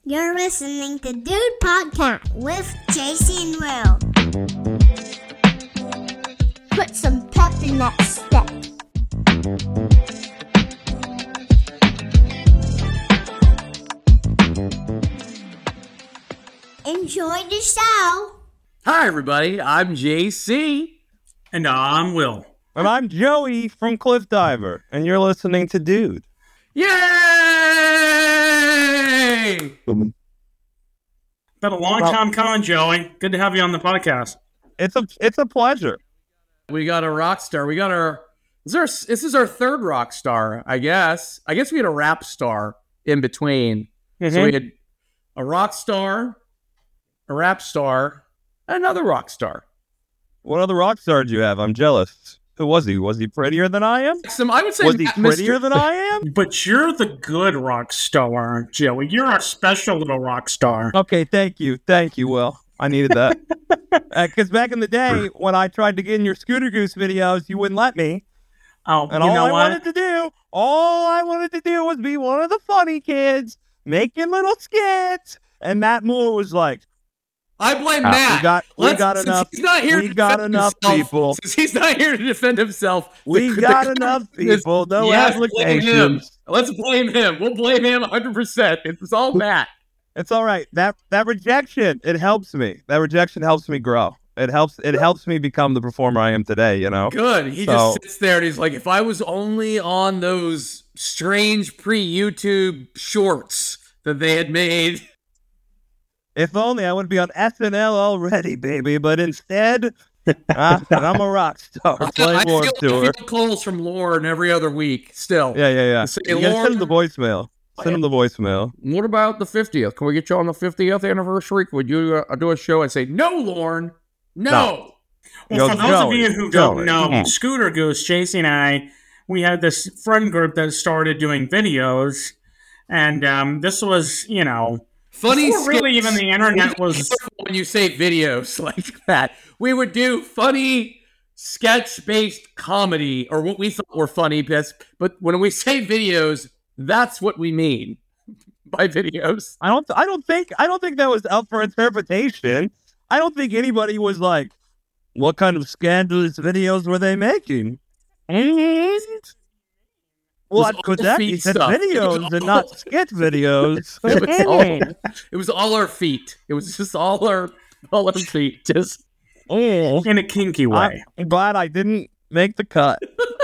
You're listening to Dude Podcast with JC and Will. Put some pep in that step. Enjoy the show. Hi, everybody. I'm JC. And I'm Will. And I'm Joey from Cliff Diver. And you're listening to Dude. Yay! Been a long time coming, Joey. Good to have you on the podcast. It's a pleasure. We got a rock star. We got this is our third rock star, I guess. I guess we had a rap star in between. Mm-hmm. So we had a rock star, a rap star, and another rock star. What other rock star did you have? I'm jealous. Who was he? Was he prettier than I am? I would say was he prettier than I am? But you're the good rock star, Joey. You're our special little rock star. Okay, thank you, Will. I needed that. Because back in the day, when I tried to get in your Scooter Goose videos, you wouldn't let me. Oh, and all I wanted to do was be one of the funny kids making little skits. And Matt Moore was like, I blame Matt. We got enough people. Since he's not here to defend himself, we got enough people. No applications. Let's blame him. We'll blame him 100%. It's all Matt. It's all right. That rejection, it helps me. That rejection helps me grow. It helps me become the performer I am today, you know? Good. He just sits there and he's like, if I was only on those strange pre-YouTube shorts that they had made. If only I would be on SNL already, baby. But instead, I'm a rock star. I feel calls from Lauren every other week still. Yeah. Say, you gotta send him the voicemail. Send him the voicemail. What about the 50th? Can we get you on the 50th anniversary? Would you do a show? I say, no, Lauren. No. Well, for those of you who don't know, Scooter Goose, JC and I, we had this friend group that started doing videos. And this was, funny. Really, even the internet was. When you say videos like that, we would do funny sketch-based comedy, or what we thought were funny. But when we say videos, that's what we mean by videos. I don't think that was up for interpretation. I don't think anybody was like, "What kind of scandalous videos were they making?" Well, because that he said videos and not sketch videos. It was all our feet. It was just all our feet, just in a kinky way. I'm glad I didn't make the cut.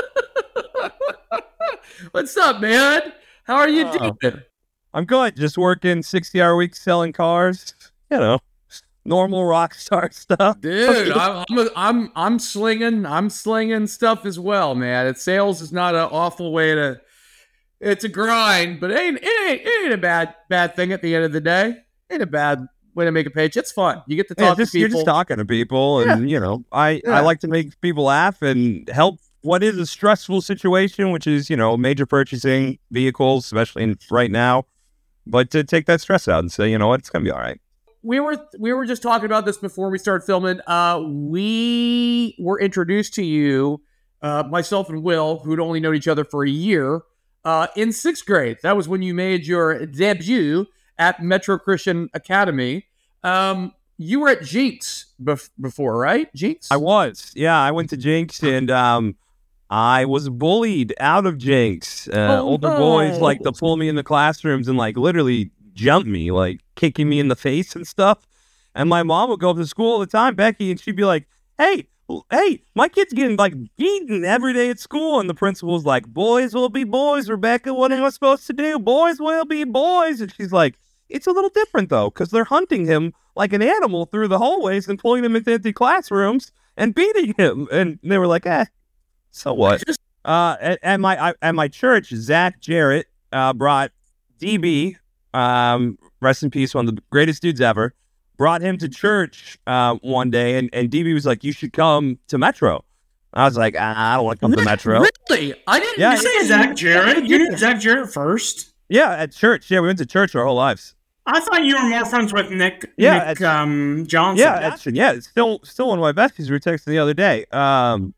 What's up, man? How are you doing? I'm good. Just working 60-hour weeks selling cars. Normal rock star stuff. Dude, I'm slinging stuff as well, man. Sales is not an awful way to. It's a grind, but it ain't a bad thing at the end of the day. Ain't a bad way to make a page. It's fun. You get to talk to people. You're just talking to people, and I like to make people laugh and help. What is a stressful situation, which is major purchasing vehicles, especially right now, but to take that stress out and say, you know what, it's gonna be all right. We were just talking about this before we started filming. We were introduced to you, myself and Will, who'd only known each other for a year, in sixth grade. That was when you made your debut at Metro Christian Academy. You were at Jinx before, right? Jinx? I was. Yeah, I went to Jinx, and I was bullied out of Jinx. Older boys like to pull me in the classrooms and literally jump me, kicking me in the face and stuff. And my mom would go up to school all the time, Becky, and she'd be like, hey, my kid's getting beaten every day at school. And the principal was like, boys will be boys, Rebecca. What am I supposed to do? Boys will be boys. And she's like, it's a little different though, because they're hunting him like an animal through the hallways and pulling him into empty classrooms and beating him. And they were like, so what? At my church, Zach Jarrett brought DB, rest in peace, one of the greatest dudes ever, brought him to church one day, and DB was like, you should come to Metro. I was like, I don't want to come to Metro. Really? I didn't say Zach Jarrett. You knew Zach Jarrett first? Yeah, at church. Yeah, we went to church our whole lives. I thought you were more friends with Nick Johnson. Yeah, it's still one of my besties. We were texting the other day.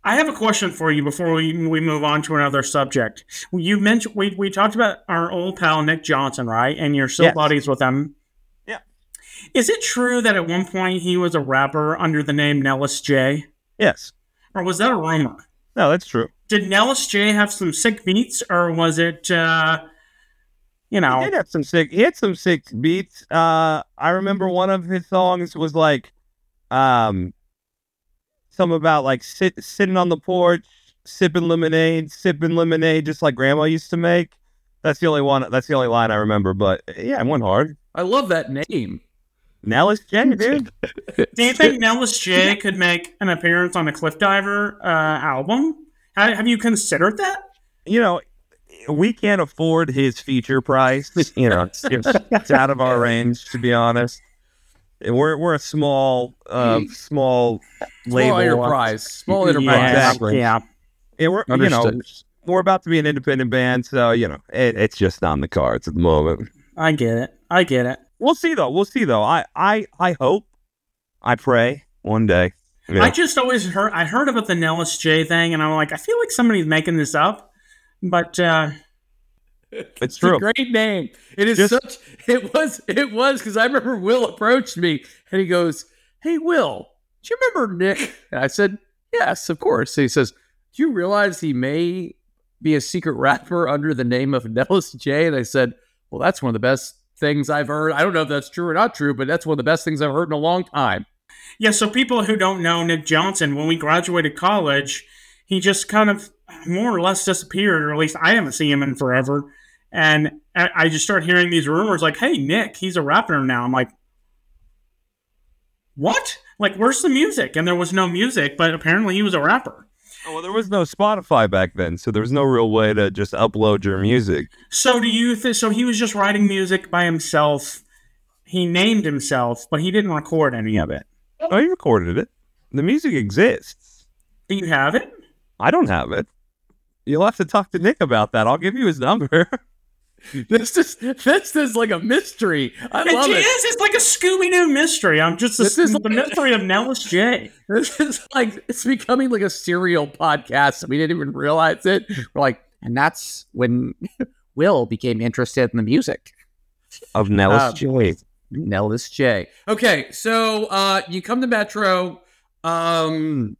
I have a question for you before we move on to another subject. You mentioned we talked about our old pal Nick Johnson, right? And you're still buddies with him. Yeah. Is it true that at one point he was a rapper under the name Nellis J? Yes. Or was that a rumor? No, that's true. Did Nellis J have some sick beats, or was it, He did have some sick. He had some sick beats. I remember one of his songs was like, something about like sitting on the porch, sipping lemonade, just like Grandma used to make. That's the only one. That's the only line I remember. But yeah, it went hard. I love that name. Nellis J, dude. Do you think Nellis J could make an appearance on a Cliff Diver album? Have you considered that? We can't afford his feature price. It's out of our range, to be honest. We're a small label, enterprise, small enterprise. Yeah, exactly. Yeah. We're about to be an independent band, so it's just not on the cards at the moment. I get it. We'll see though. I hope, I pray one day. Yeah. I just always heard about the Nellis J thing, and I'm like, I feel like somebody's making this up, but it's true. A great name. It is It was because I remember Will approached me and he goes, "Hey, Will, do you remember Nick?" And I said, "Yes, of course." And he says, "Do you realize he may be a secret rapper under the name of Nellis J?" And I said, "Well, that's one of the best things I've heard. I don't know if that's true or not true, but that's one of the best things I've heard in a long time." Yeah, so people who don't know Nick Johnson, when we graduated college, he just kind of more or less disappeared, or at least I haven't seen him in forever. And I just started hearing these rumors like, hey, Nick, he's a rapper now. I'm like, what? Like, where's the music? And there was no music, but apparently he was a rapper. Oh, well, there was no Spotify back then, so there was no real way to just upload your music. So do you think, so he was just writing music by himself. He named himself, but he didn't record any of it. Oh, he recorded it. The music exists. Do you have it? I don't have it. You'll have to talk to Nick about that. I'll give you his number. This is like a mystery. I love it. It's like a Scooby-Doo mystery. The mystery of Nellis J. This is like, it's becoming like a serial podcast. We didn't even realize it. We're like, and that's when Will became interested in the music of Nellis J. Nellis J. Okay, so you come to Metro, and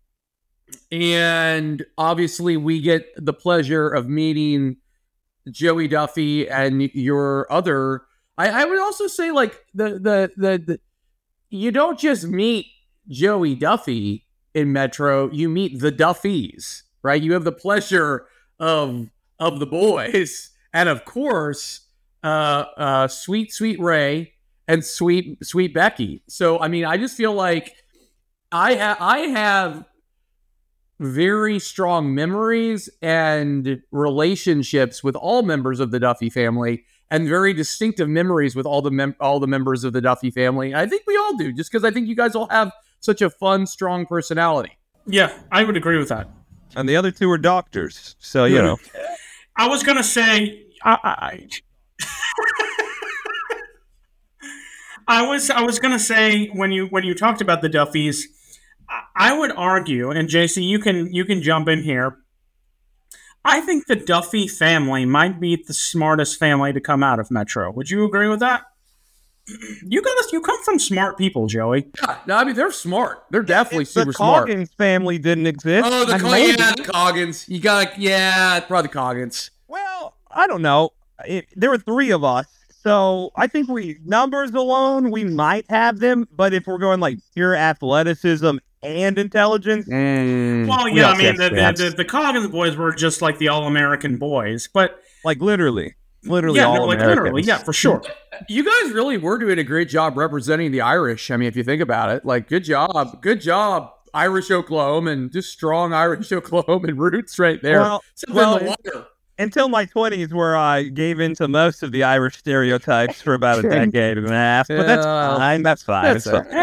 obviously we get the pleasure of meeting Joey Duffy and your other. I would also say like the you don't just meet Joey Duffy in Metro, you meet the Duffys, right? You have the pleasure of the boys, and of course, sweet Ray and sweet Becky. So I mean, I just feel like I have very strong memories and relationships with all members of the Duffy family, and very distinctive memories with all the members of the Duffy family. I think we all do, just because I think you guys all have such a fun, strong personality. Yeah, I would agree with that. And the other two are doctors, so you know. I was gonna say, I was gonna say when you talked about the Duffys, I would argue, and JC, you can jump in here. I think the Duffy family might be the smartest family to come out of Metro. Would you agree with that? You come from smart people, Joey. Yeah, no, I mean they're smart. They're definitely super smart. The Coggins family didn't exist. Oh, the Coggins. You got probably the Coggins. Well, I don't know. There were three of us. So I think numbers alone, we might have them. But if we're going like pure athleticism and intelligence, well, yeah, I mean the Coggins boys were just like the All-American boys, but like literally yeah, All-Americans. Yeah, for sure. You guys really were doing a great job representing the Irish. I mean, if you think about it, like good job, Irish Oklahoman, just strong Irish Oklahoman roots right there. Well, in the water. Until my 20s, where I gave in to most of the Irish stereotypes for about a decade and a half. But that's fine. That's fine.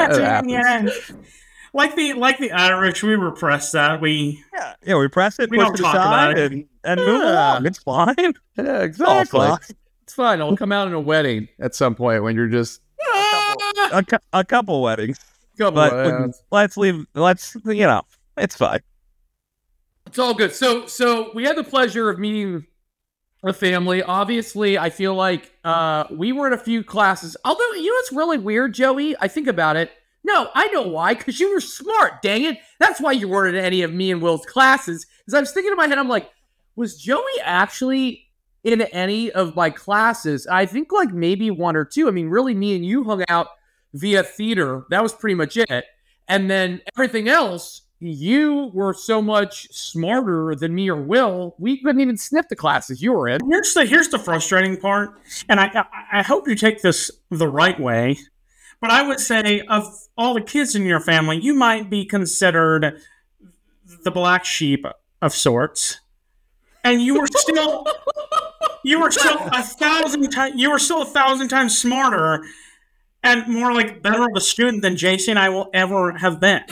Like the Irish, we repress that. We repress it, push it aside, and move along. It's fine. Yeah, exactly. It's fine. It'll come out in a wedding at some point when you're just a couple weddings. Let's it's fine. It's all good. So we had the pleasure of meeting a family. Obviously, I feel like we were in a few classes. Although, you know what's really weird, Joey? I think about it. No, I know why. Because you were smart, dang it. That's why you weren't in any of me and Will's classes. Because I was thinking in my head, I'm like, was Joey actually in any of my classes? I think like maybe one or two. I mean, really, me and you hung out via theater. That was pretty much it. And then everything else, you were so much smarter than me or Will. We couldn't even sniff the classes you were in. Here's the frustrating part, and I hope you take this the right way, but I would say of all the kids in your family, you might be considered the black sheep of sorts, and you were still a thousand times smarter and more like better of a student than JC and I will ever have been.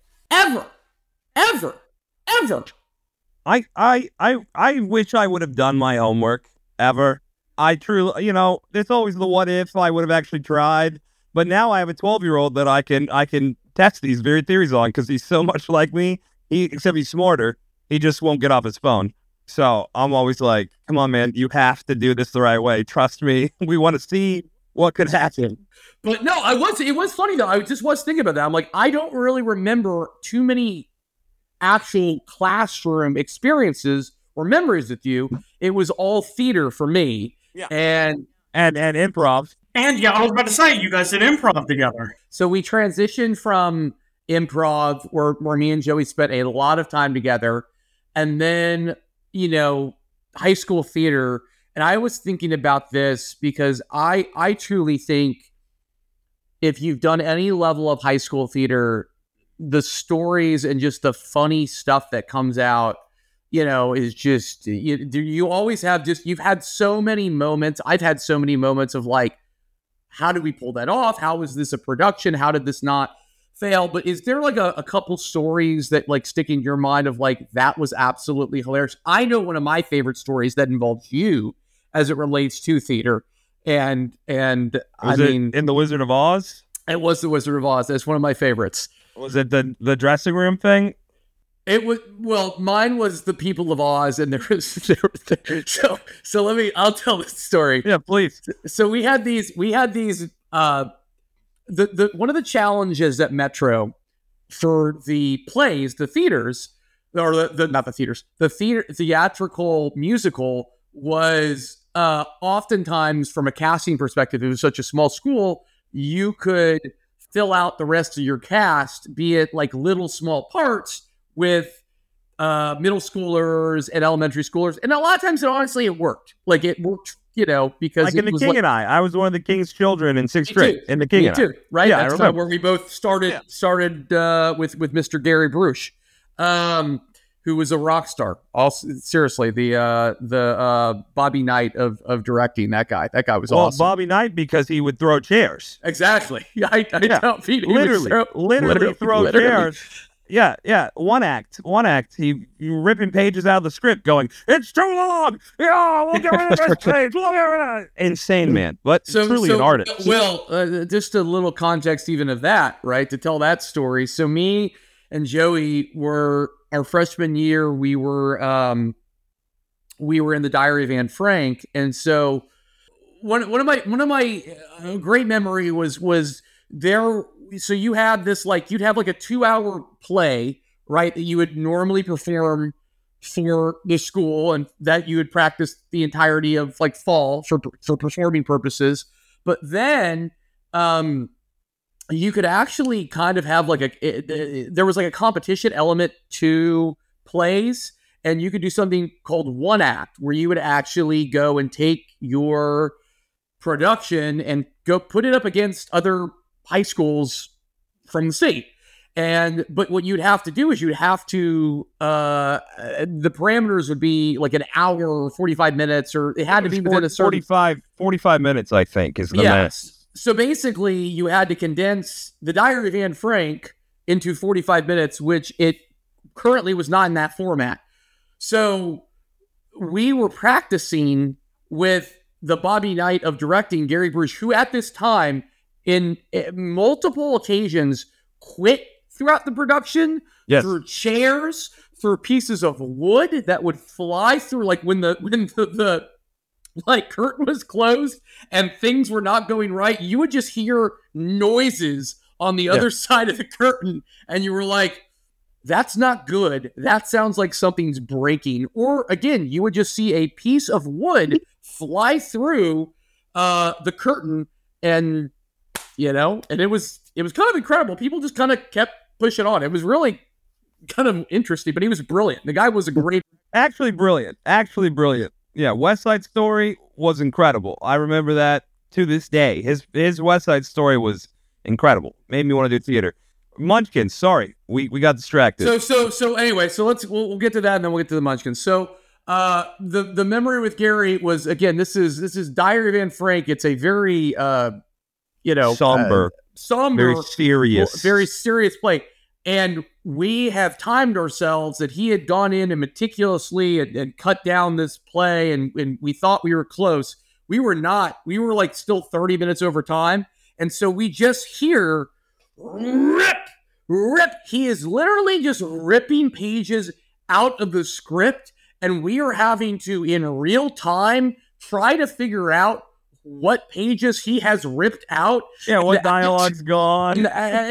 Ever. I wish I would have done my homework ever. I truly, there's always the what if I would have actually tried. But now I have a 12-year-old that I can test these very theories on because he's so much like me. Except he's smarter. He just won't get off his phone. So I'm always like, come on, man, you have to do this the right way. Trust me. We want to see what could happen. But no, it was funny though. I just was thinking about that. I'm like, I don't really remember too many actual classroom experiences or memories with you. It was all theater for me. Yeah. And improv. And yeah, I was about to say, you guys did improv together. So we transitioned from improv where me and Joey spent a lot of time together. And then, high school theater. And I was thinking about this because I truly think if you've done any level of high school theater, the stories and just the funny stuff that comes out, is just, you always have you've had so many moments. I've had so many moments of like, how did we pull that off? How was this a production? How did this not fail? But is there like a couple stories that like stick in your mind of like, that was absolutely hilarious? I know one of my favorite stories that involves you as it relates to theater. And in The Wizard of Oz? It was The Wizard of Oz. It's one of my favorites. Was it the dressing room thing? It was, well, mine was The People of Oz, and I'll tell this story. Yeah, please. So we had these one of the challenges at Metro for the plays, the theaters, or the theatrical musical was oftentimes from a casting perspective, it was such a small school, you could fill out the rest of your cast, be it like little small parts with middle schoolers and elementary schoolers. And a lot of times, honestly, it worked. Like it worked, because like in The King and I was one of the King's children in sixth grade. In The King and I, right? Yeah, that's where we both started with Mr. Gary Bruce, who was a rock star. Also, seriously, the Bobby Knight of directing. That guy was awesome. Bobby Knight, because he would throw chairs. Exactly. I don't feed literally throw chairs. Yeah. One act. He ripping pages out of the script, going, "It's too long. Yeah, we'll get rid of this page. We'll get rid of it." Insane, man. But truly an artist. Well, just a little context, even of that, right? To tell that story. So me and Joey were our freshman year. We were in the Diary of Anne Frank, and so one of my great memory was there. So you had this, like, you'd have like a 2-hour play, right, that you would normally perform for the school and that you would practice the entirety of like fall for performing purposes. But then you could actually kind of have like there was like a competition element to plays, and you could do something called one act, where you would actually go and take your production and go put it up against other high schools from the state. But what you'd have to do is the parameters would be like an hour or 45 minutes, or it had to be within a certain 45 minutes, I think, is the max. So basically you had to condense the Diary of Anne Frank into 45 minutes, which it currently was not in that format. So we were practicing with the Bobby Knight of directing, Gary Bruce, who at this time in multiple occasions quit throughout the production, through chairs, through pieces of wood that would fly through, like when the like curtain was closed and things were not going right, you would just hear noises on the other side of the curtain, and you were like, that's not good. That sounds like something's breaking. Or again, you would just see a piece of wood fly through the curtain, and and it was kind of incredible. People just kind of kept pushing on. It was really kind of interesting, but he was brilliant. The guy was a great, actually brilliant. Yeah, West Side Story was incredible. I remember that to this day. His West Side Story was incredible. Made me want to do theater. Munchkins, sorry, we got distracted. So anyway, we'll get to that, and then we'll get to the Munchkins. So the memory with Gary was, again, this is Diary of Anne Frank. It's a very somber, very serious play. And we have timed ourselves that he had gone in and meticulously and cut down this play, and we thought we were close. We were not. We were like still 30 minutes over time. And so we just hear rip. He is literally just ripping pages out of the script, and we are having to, in real time, try to figure out what pages he has ripped out. Yeah, what dialogue's gone.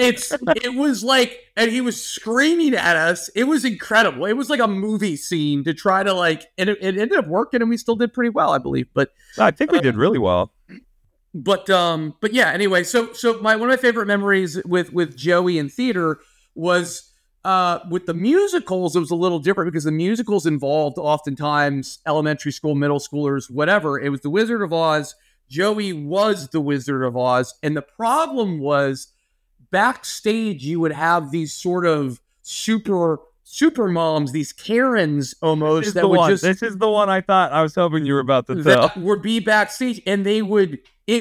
It was like, and he was screaming at us. It was incredible. It was like a movie scene to try to and it ended up working, and we still did pretty well, I believe. But I think we did really well. But yeah. Anyway, so one of my favorite memories with Joey in theater was with the musicals. It was a little different because the musicals involved oftentimes elementary school, middle schoolers, whatever. It was The Wizard of Oz. Joey was the Wizard of Oz. And the problem was backstage, you would have these sort of super moms, these Karens almost. This is the one I thought I was hoping you were about to tell. That would be backstage, and they would,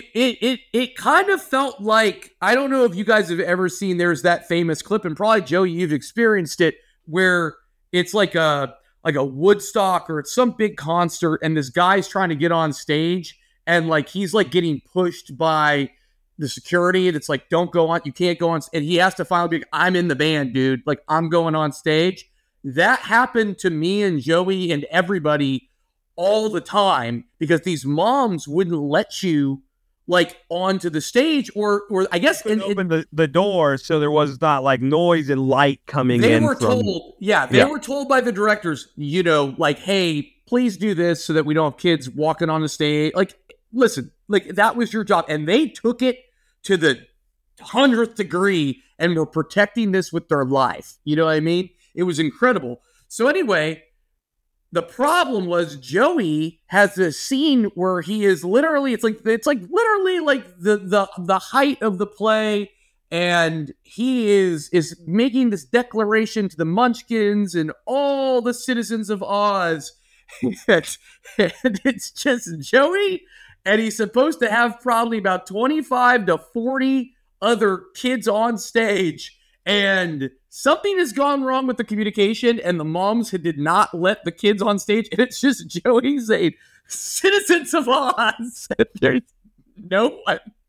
it kind of felt like, I don't know if you guys have ever seen, there's that famous clip, and probably Joey, you've experienced it, where it's like a Woodstock or it's some big concert, and this guy's trying to get on stage, and he's getting pushed by the security, and it's like, don't go on, you can't go on, and he has to finally be like, I'm in the band, dude, I'm going on stage. That happened to me and Joey and everybody all the time, because these moms wouldn't let you onto the stage, or I guess open the door so there was not noise and light coming in. They were told by the directors, hey, please do this so that we don't have kids walking on the stage. Listen, that was your job. And they took it to the 100th degree and were protecting this with their life. You know what I mean? It was incredible. So anyway, the problem was Joey has this scene where he is literally, it's literally the height of the play, and he is making this declaration to the Munchkins and all the citizens of Oz. And it's just Joey, and he's supposed to have probably about 25 to 40 other kids on stage, and something has gone wrong with the communication, and the moms did not let the kids on stage, and it's just Joey saying, citizens of Oz. There's no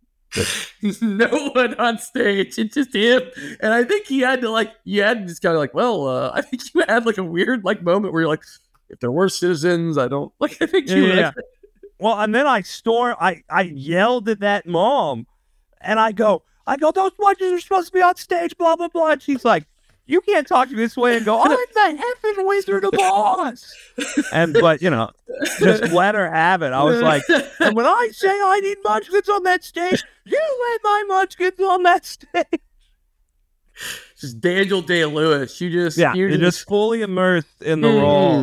one on stage. It's just him. And I think he had to just kind of well, I think you had a weird moment where you're like, if there were citizens, I don't I think you yeah. Well, and then I yelled at that mom, and I go, those Munchkins are supposed to be on stage, blah, blah, blah. And she's like, you can't talk to me this way, and go, I'm the effing Wizard of Oz. But just let her have it. I was like, and when I say I need Munchkins on that stage, you let my Munchkins on that stage. Just Daniel Day-Lewis. You're just fully immersed in the role.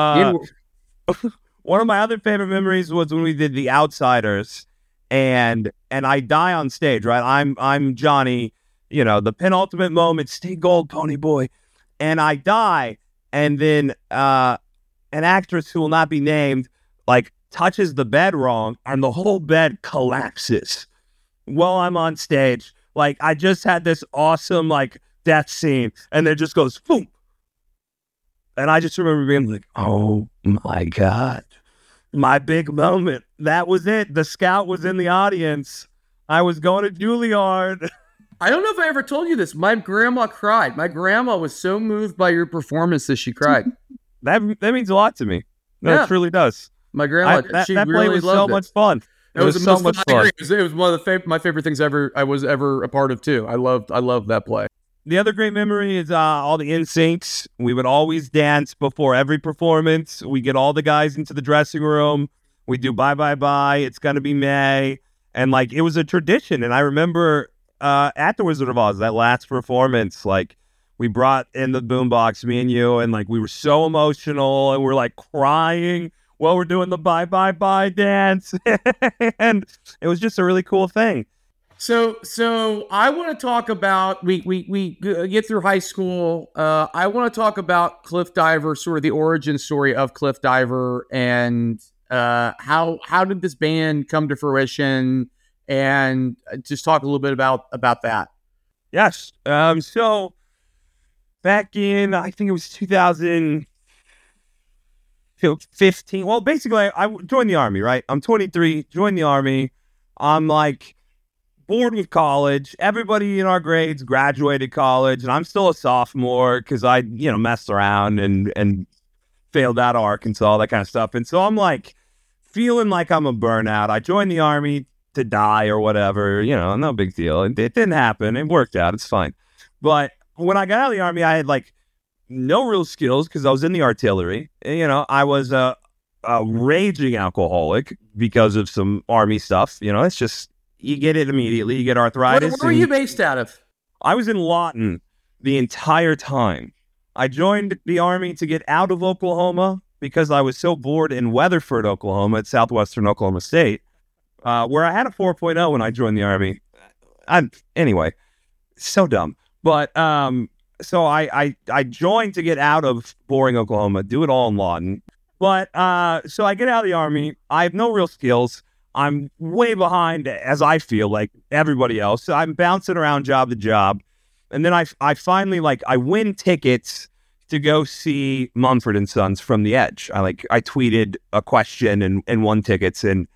One of my other favorite memories was when we did The Outsiders, and I die on stage, right? I'm Johnny, the penultimate moment, stay gold, pony boy, and I die, and then an actress who will not be named touches the bed wrong, and the whole bed collapses while I'm on stage. I just had this awesome death scene, and it just goes boom. And I just remember being like, oh my God, my big moment. That was it. The scout was in the audience. I was going to Juilliard. I don't know if I ever told you this. My grandma cried. My grandma was so moved by your performance that she cried. That means a lot to me. No, Yeah. It truly does. My grandma, That she play really was loved so it. much fun. It was so much fun. It was one of my favorite things I was ever a part of too. I loved that play. The other great memory is all the NSYNCs. We would always dance before every performance. We get all the guys into the dressing room. We do Bye Bye Bye. It's Gonna Be May. And like, it was a tradition. And I remember at the Wizard of Oz, that last performance, like, we brought in the boombox, me and you, and like, we were so emotional and we're like crying while we're doing the Bye Bye Bye dance. And it was just a really cool thing. So I want to talk about we get through high school. I want to talk about Cliff Diver, sort of the origin story of Cliff Diver, and how did this band come to fruition, and just talk a little bit about that. Yes. So back in, I think it was 2015. Well, basically, I joined the Army, right? I'm 23, joined the Army. I'm like bored with college. Everybody in our grades graduated college, and I'm still a sophomore because I, messed around and failed out of Arkansas, all that kind of stuff. And so I'm like feeling like I'm a burnout. I joined the Army to die or whatever, no big deal. It didn't happen. It worked out. It's fine. But when I got out of the Army, I had like no real skills because I was in the artillery. I was a raging alcoholic because of some Army stuff. It's just, you get it immediately. You get arthritis. Where were you based out of? I was in Lawton the entire time. I joined the Army to get out of Oklahoma because I was so bored in Weatherford, Oklahoma, at southwestern Oklahoma State, where I had a 4.0 when I joined the Army. Anyway, so dumb. But so I joined to get out of boring Oklahoma, do it all in Lawton. But so I get out of the Army. I have no real skills. I'm way behind, as I feel, like everybody else. So I'm bouncing around job to job. And then I finally, I win tickets to go see Mumford & Sons from the Edge. I tweeted a question and won tickets. And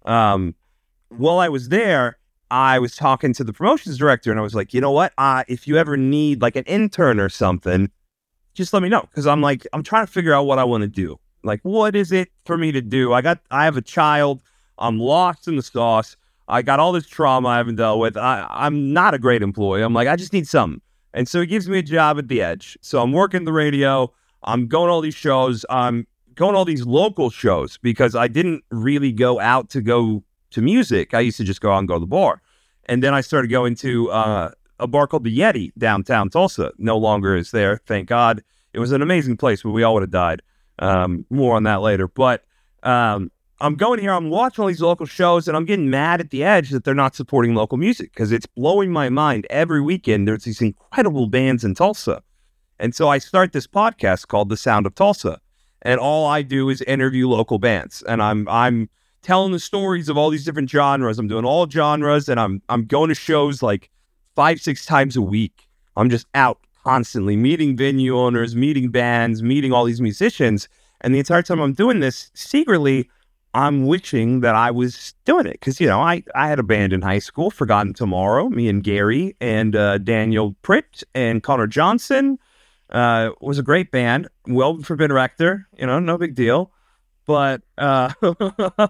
while I was there, I was talking to the promotions director, and I was like, you know what? If you ever need an intern or something, just let me know. Because I'm trying to figure out what I want to do. Like, what is it for me to do? I have a child. I'm lost in the sauce. I got all this trauma I haven't dealt with. I'm not a great employee. I'm like, I just need something. And so he gives me a job at the Edge. So I'm working the radio. I'm going to all these shows. I'm going to all these local shows because I didn't really go out to go to music. I used to just go out and go to the bar. And then I started going to a bar called the Yeti downtown Tulsa. No longer is there, thank God. It was an amazing place, but we all would have died. More on that later. But I'm going here, I'm watching all these local shows, and I'm getting mad at the Edge that they're not supporting local music because it's blowing my mind. Every weekend, there's these incredible bands in Tulsa. And so I start this podcast called The Sound of Tulsa, and all I do is interview local bands. And I'm telling the stories of all these different genres. I'm doing all genres, and I'm going to shows 5-6 times a week. I'm just out constantly meeting venue owners, meeting bands, meeting all these musicians. And the entire time I'm doing this, secretly, I'm wishing that I was doing it because, I had a band in high school, Forgotten Tomorrow, me and Gary and Daniel Pritt and Connor Johnson. Was a great band. Well, Forbidden Rector, no big deal. But it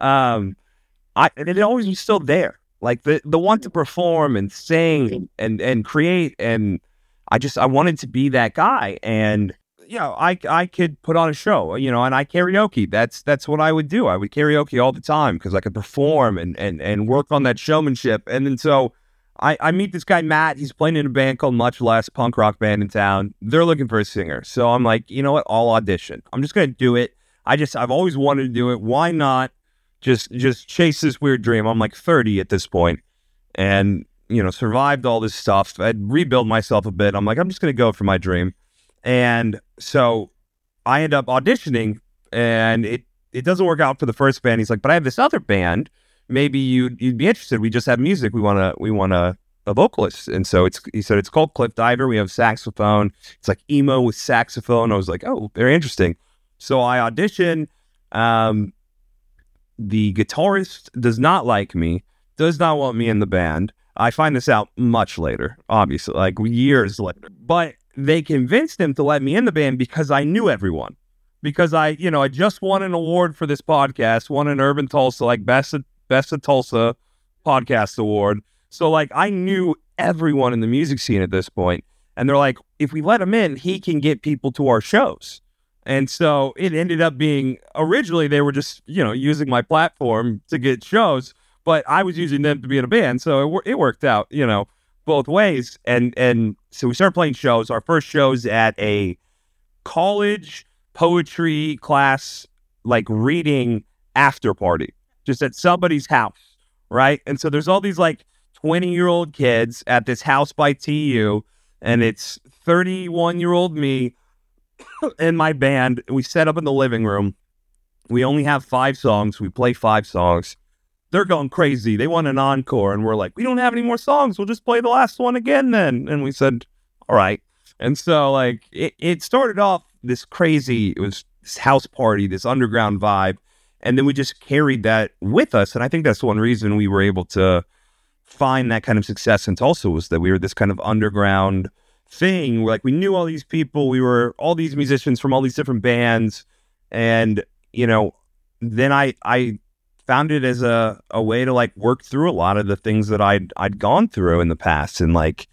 always was still there. The want to perform and sing and create. And I wanted to be that guy. And I could put on a show, and I karaoke. That's what I would do. I would karaoke all the time because I could perform and work on that showmanship. And then so I meet this guy, Matt. He's playing in a band called Much Less, punk rock band in town. They're looking for a singer. So I'm like, you know what? I'll audition. I'm just going to do it. I've always wanted to do it. Why not just chase this weird dream? I'm 30 at this point and, survived all this stuff. I'd rebuilt myself a bit. I'm like, I'm just going to go for my dream. And so I end up auditioning, and it doesn't work out for the first band. He's like, but I have this other band. Maybe you'd be interested. We just have music. We want a vocalist. And so he said, it's called Cliff Diver. We have saxophone. It's like emo with saxophone. I was like, oh, very interesting. So I audition. The guitarist does not like me, does not want me in the band. I find this out much later, obviously, like years later. But they convinced him to let me in the band because I knew everyone. Because I just won an award for this podcast, won an Urban Tulsa, like Best of Tulsa podcast award. So like I knew everyone in the music scene at this point. And they're like, if we let him in, he can get people to our shows. And so it ended up being, originally they were just, using my platform to get shows, but I was using them to be in a band. So it worked out, both ways. And so we started playing shows. Our first shows at a college poetry class, like reading after party, just at somebody's house, right? And so there's all these like 20-year-old kids at this house by TU, and it's 31-year-old me and my band. We set up in the living room. We only have 5 songs. We play 5 songs. They're going crazy. They want an encore, and we're like, we don't have any more songs. We'll just play the last one again then. And we said, all right. And so like it started off this crazy, it was this house party, this underground vibe. And then we just carried that with us. And I think that's one reason we were able to find that kind of success in Tulsa, was that we were this kind of underground thing. Like we knew all these people, we were all these musicians from all these different bands. And, then I found it as a way to like work through a lot of the things that I'd gone through in the past. And like,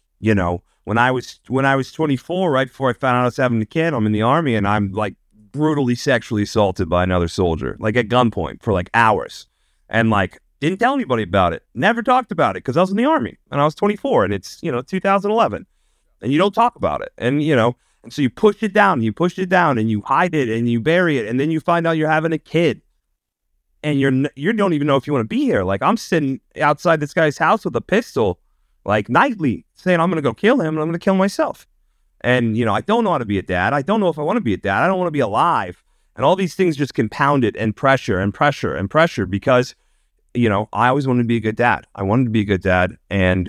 when I was 24, right before I found out I was having a kid, I'm in the Army, and I'm like brutally sexually assaulted by another soldier, like at gunpoint for like hours, and like didn't tell anybody about it, never talked about it, because I was in the Army and I was 24, and it's 2011, and you don't talk about it, and and so you push it down, and you hide it, and you bury it, and then you find out you're having a kid, and you don't even know if you want to be here. Like I'm sitting outside this guy's house with a pistol, like nightly, saying I'm going to go kill him and I'm going to kill myself. And, I don't know how to be a dad. I don't know if I want to be a dad. I don't want to be alive. And all these things just compounded and pressure because, I always wanted to be a good dad. I wanted to be a good dad. And,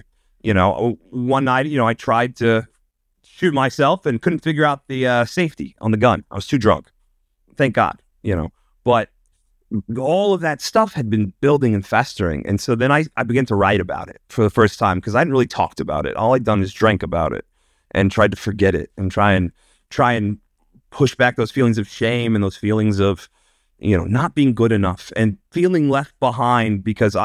one night, I tried to shoot myself and couldn't figure out the safety on the gun. I was too drunk. Thank God, but all of that stuff had been building and festering. And so then I began to write about it for the first time, because I hadn't really talked about it. All I'd done is drank about it and tried to forget it and try and push back those feelings of shame and those feelings of, not being good enough and feeling left behind, because,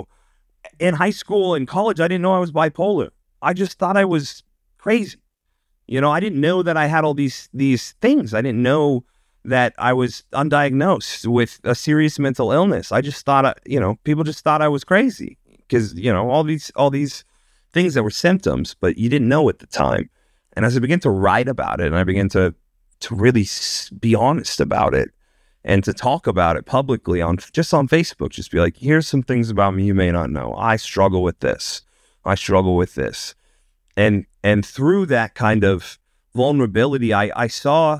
in high school and college, I didn't know I was bipolar. I just thought I was crazy. I didn't know that I had all these things. I didn't know that I was undiagnosed with a serious mental illness. I just thought, people just thought I was crazy, because, all these things that were symptoms, but you didn't know at the time. And as I began to write about it, and I began to really be honest about it, and to talk about it publicly on Facebook, just be like, here's some things about me you may not know. I struggle with this. And through that kind of vulnerability, I saw,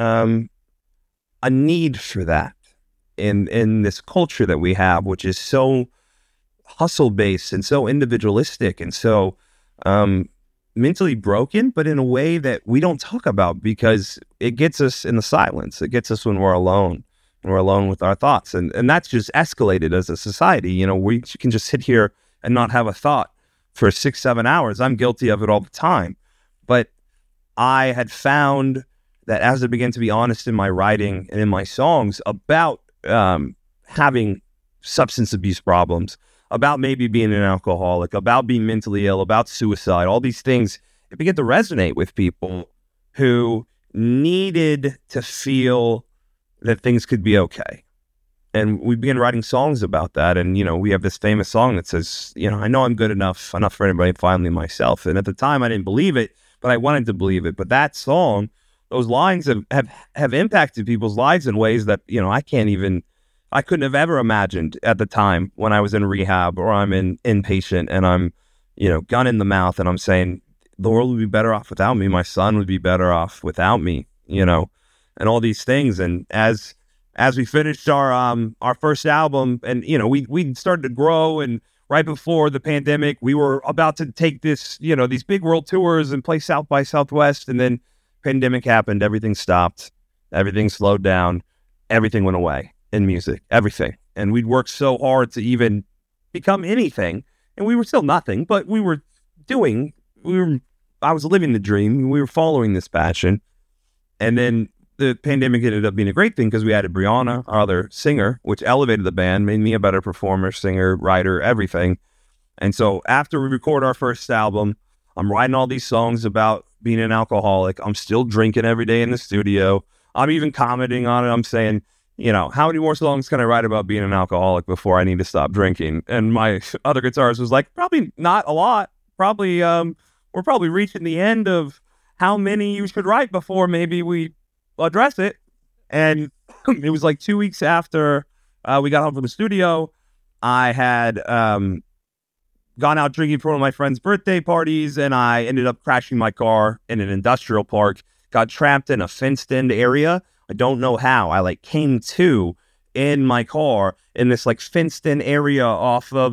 a need for that in this culture that we have, which is so hustle based and so individualistic and so mentally broken, but in a way that we don't talk about, because it gets us in the silence. It gets us when we're alone with our thoughts. And that's just escalated as a society. We can just sit here and not have a thought for 6-7 hours. I'm guilty of it all the time. But I had found that as I began to be honest in my writing and in my songs about having substance abuse problems, about maybe being an alcoholic, about being mentally ill, about suicide, all these things, it began to resonate with people who needed to feel that things could be okay. And we began writing songs about that. And, we have this famous song that says, I know I'm good enough for anybody, finally myself. And at the time I didn't believe it, but I wanted to believe it. But that song, those lines have impacted people's lives in ways that, I couldn't have ever imagined at the time when I was in rehab, or I'm inpatient and I'm, gun in the mouth, and I'm saying the world would be better off without me. My son would be better off without me, and all these things. And as we finished our first album, and, we started to grow, and right before the pandemic, we were about to take this, these big world tours and play South by Southwest. And then pandemic happened, everything stopped, everything slowed down, everything went away in music, everything. And we'd worked so hard to even become anything. and we were still nothing, but I was living the dream. We were following this passion. And then the pandemic ended up being a great thing because we added Brianna, our other singer, which elevated the band, made me a better performer, singer, writer, everything. And so after we record our first album, I'm writing all these songs about being an alcoholic. I'm still drinking every day in the studio. I'm even commenting on it. I'm saying, how many more songs can I write about being an alcoholic before I need to stop drinking? And my other guitarist was like, probably not a lot. Probably, we're probably reaching the end of how many you should write before maybe we address it. And it was like 2 weeks after we got home from the studio, I had gone out drinking for one of my friend's birthday parties, and I ended up crashing my car in an industrial park, got trapped in a fenced-in area. I don't know how. I came to in my car in this fenced-in area off of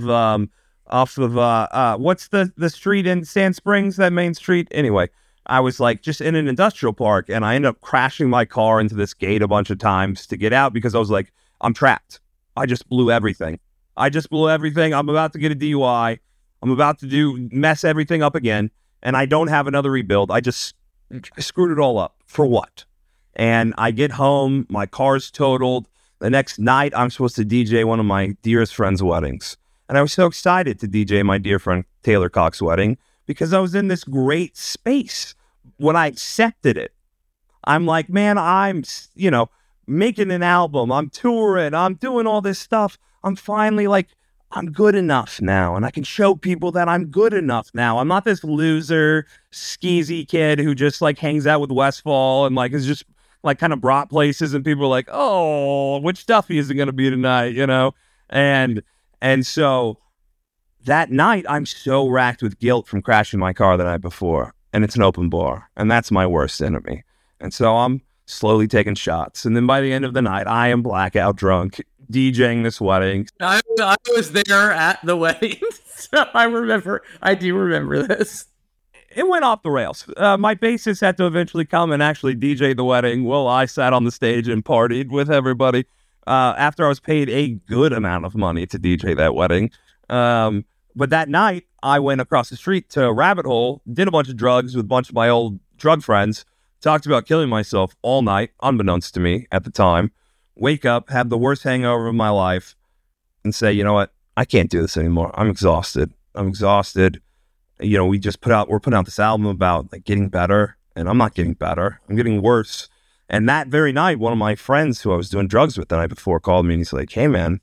what's the street in Sand Springs, that main street? Anyway, I was just in an industrial park, and I ended up crashing my car into this gate a bunch of times to get out because I was like, I'm trapped. I just blew everything. I'm about to get a DUI. I'm about to mess everything up again, and I don't have another rebuild. I screwed it all up. For what? And I get home, my car's totaled. The next night, I'm supposed to DJ one of my dearest friend's weddings. And I was so excited to DJ my dear friend Taylor Cox's wedding because I was in this great space. When I accepted it, I'm like, man, I'm, making an album. I'm touring. I'm doing all this stuff. I'm finally I'm good enough now, and I can show people that I'm good enough now. I'm not this loser, skeezy kid who just hangs out with Westfall and is just kind of brought places, and people are like, oh, which Duffy is it going to be tonight, And so that night, I'm so racked with guilt from crashing my car the night before, and it's an open bar, and that's my worst enemy. And so I'm slowly taking shots, and then by the end of the night, I am blackout drunk, DJing this wedding. I was there at the wedding, so I do remember this. It went off the rails. My bassist had to eventually come and actually DJ the wedding while I sat on the stage and partied with everybody after I was paid a good amount of money to DJ that wedding. But that night, I went across the street to Rabbit Hole, did a bunch of drugs with a bunch of my old drug friends, talked about killing myself all night, unbeknownst to me at the time. Wake up, have the worst hangover of my life, and say, you know what? I can't do this anymore. I'm exhausted. We're putting out this album about getting better, and I'm not getting better. I'm getting worse. And that very night, one of my friends who I was doing drugs with the night before called me, and he's like, hey man,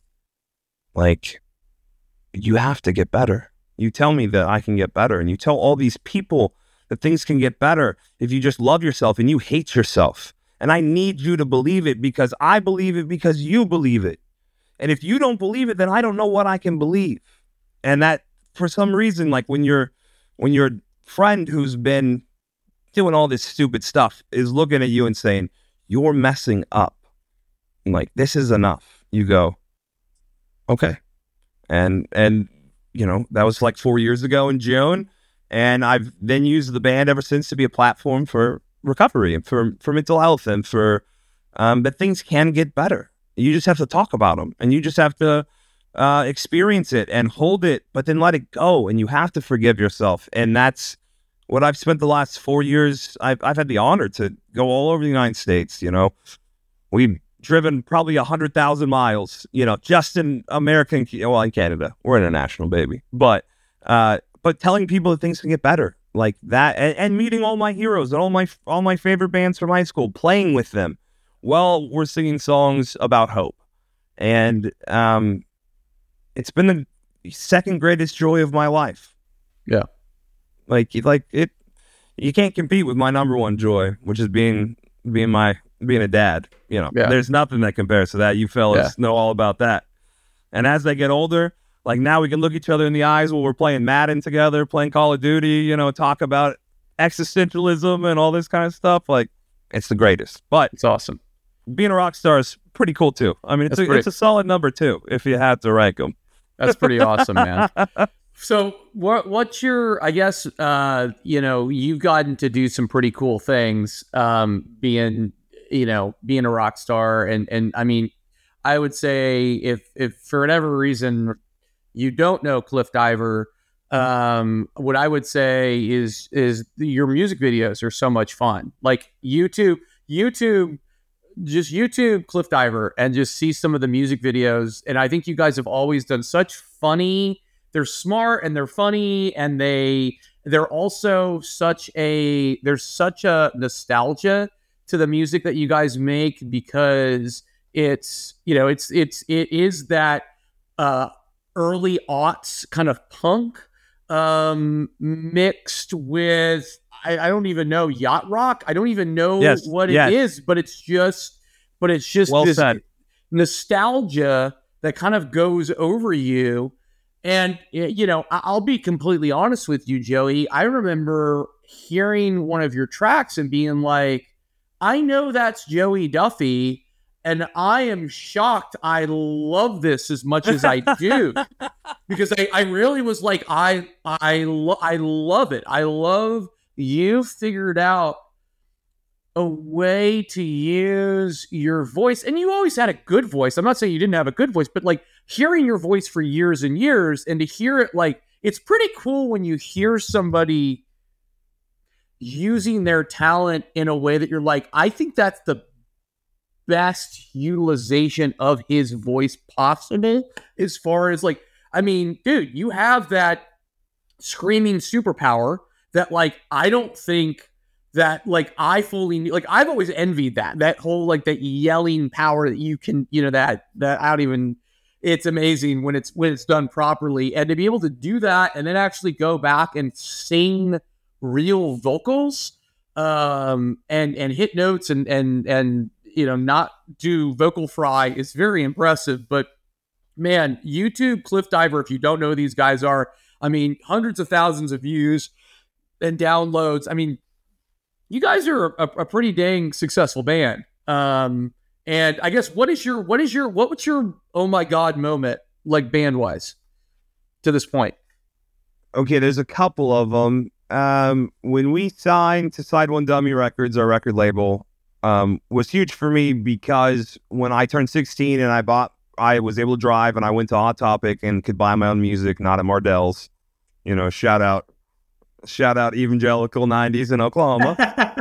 you have to get better. You tell me that I can get better, and you tell all these people that things can get better if you just love yourself and you hate yourself. And I need you to believe it because I believe it because you believe it. And if you don't believe it, then I don't know what I can believe. And that, for some reason, when your friend who's been doing all this stupid stuff is looking at you and saying, you're messing up. This is enough. You go, okay. And that was 4 years ago in June. And I've then used the band ever since to be a platform for recovery and for mental health and for that things can get better. You just have to talk about them, and you just have to experience it and hold it, but then let it go. And you have to forgive yourself. And that's what I've spent the last 4 years. I've had the honor to go all over the United States. We've driven probably 100,000 miles, just in in Canada. We're international, baby. But telling people that things can get better like that, and meeting all my heroes and all my favorite bands from high school, playing with them while we're singing songs about hope. And it's been the second greatest joy of my life. Yeah. You can't compete with my number one joy, which is being a dad. There's nothing that compares to that. You fellas know all about that. And as they get older, now we can look each other in the eyes while we're playing Madden together, playing Call of Duty, talk about existentialism and all this kind of stuff. It's the greatest. But it's awesome. Being a rock star is pretty cool too. I mean, it's a solid number 2 if you had to rank them. That's pretty awesome, man. So what's your, I guess, you've gotten to do some pretty cool things, being a rock star. And I mean, I would say if for whatever reason you don't know Cliff Diver, what I would say is your music videos are so much fun. Like YouTube, just YouTube Cliff Diver and just see some of the music videos. And I think you guys have always done such funny. They're smart and they're funny, and they're also there's such a nostalgia to the music that you guys make, because it is that early aughts kind of punk mixed with I don't even know, yacht rock. I don't even know what it is, but it's just Well this said. nostalgia that kind of goes over you. And, I'll be completely honest with you, Joey. I remember hearing one of your tracks and being like, I know that's Joey Duffy, and I am shocked I love this as much as I do. Because I really was like, I love it. I love you figured out a way to use your voice, and you always had a good voice. I'm not saying you didn't have a good voice, but like hearing your voice for years and years, and to hear it, like, it's pretty cool when you hear somebody using their talent in a way that you're like, I think that's the best utilization of his voice possible. As far as like, I mean, dude, you have that screaming superpower that, like, I don't think that, like, I fully need. Like, I've always envied that whole, like, that yelling power that you can, that I don't even. It's amazing when it's done properly, and to be able to do that and then actually go back and sing real vocals, and hit notes and not do vocal fry is very impressive. But man, YouTube Cliff Diver, if you don't know who these guys are, I mean, hundreds of thousands of views and downloads. I mean, you guys are a pretty dang successful band. And I guess what was your oh my god moment, like, band wise to this point? Okay, there's a couple of them. When we signed to Side One Dummy Records, our record label, was huge for me, because when I turned 16 and I was able to drive, and I went to Hot Topic and could buy my own music, not at Mardell's. Shout out evangelical 90s in Oklahoma.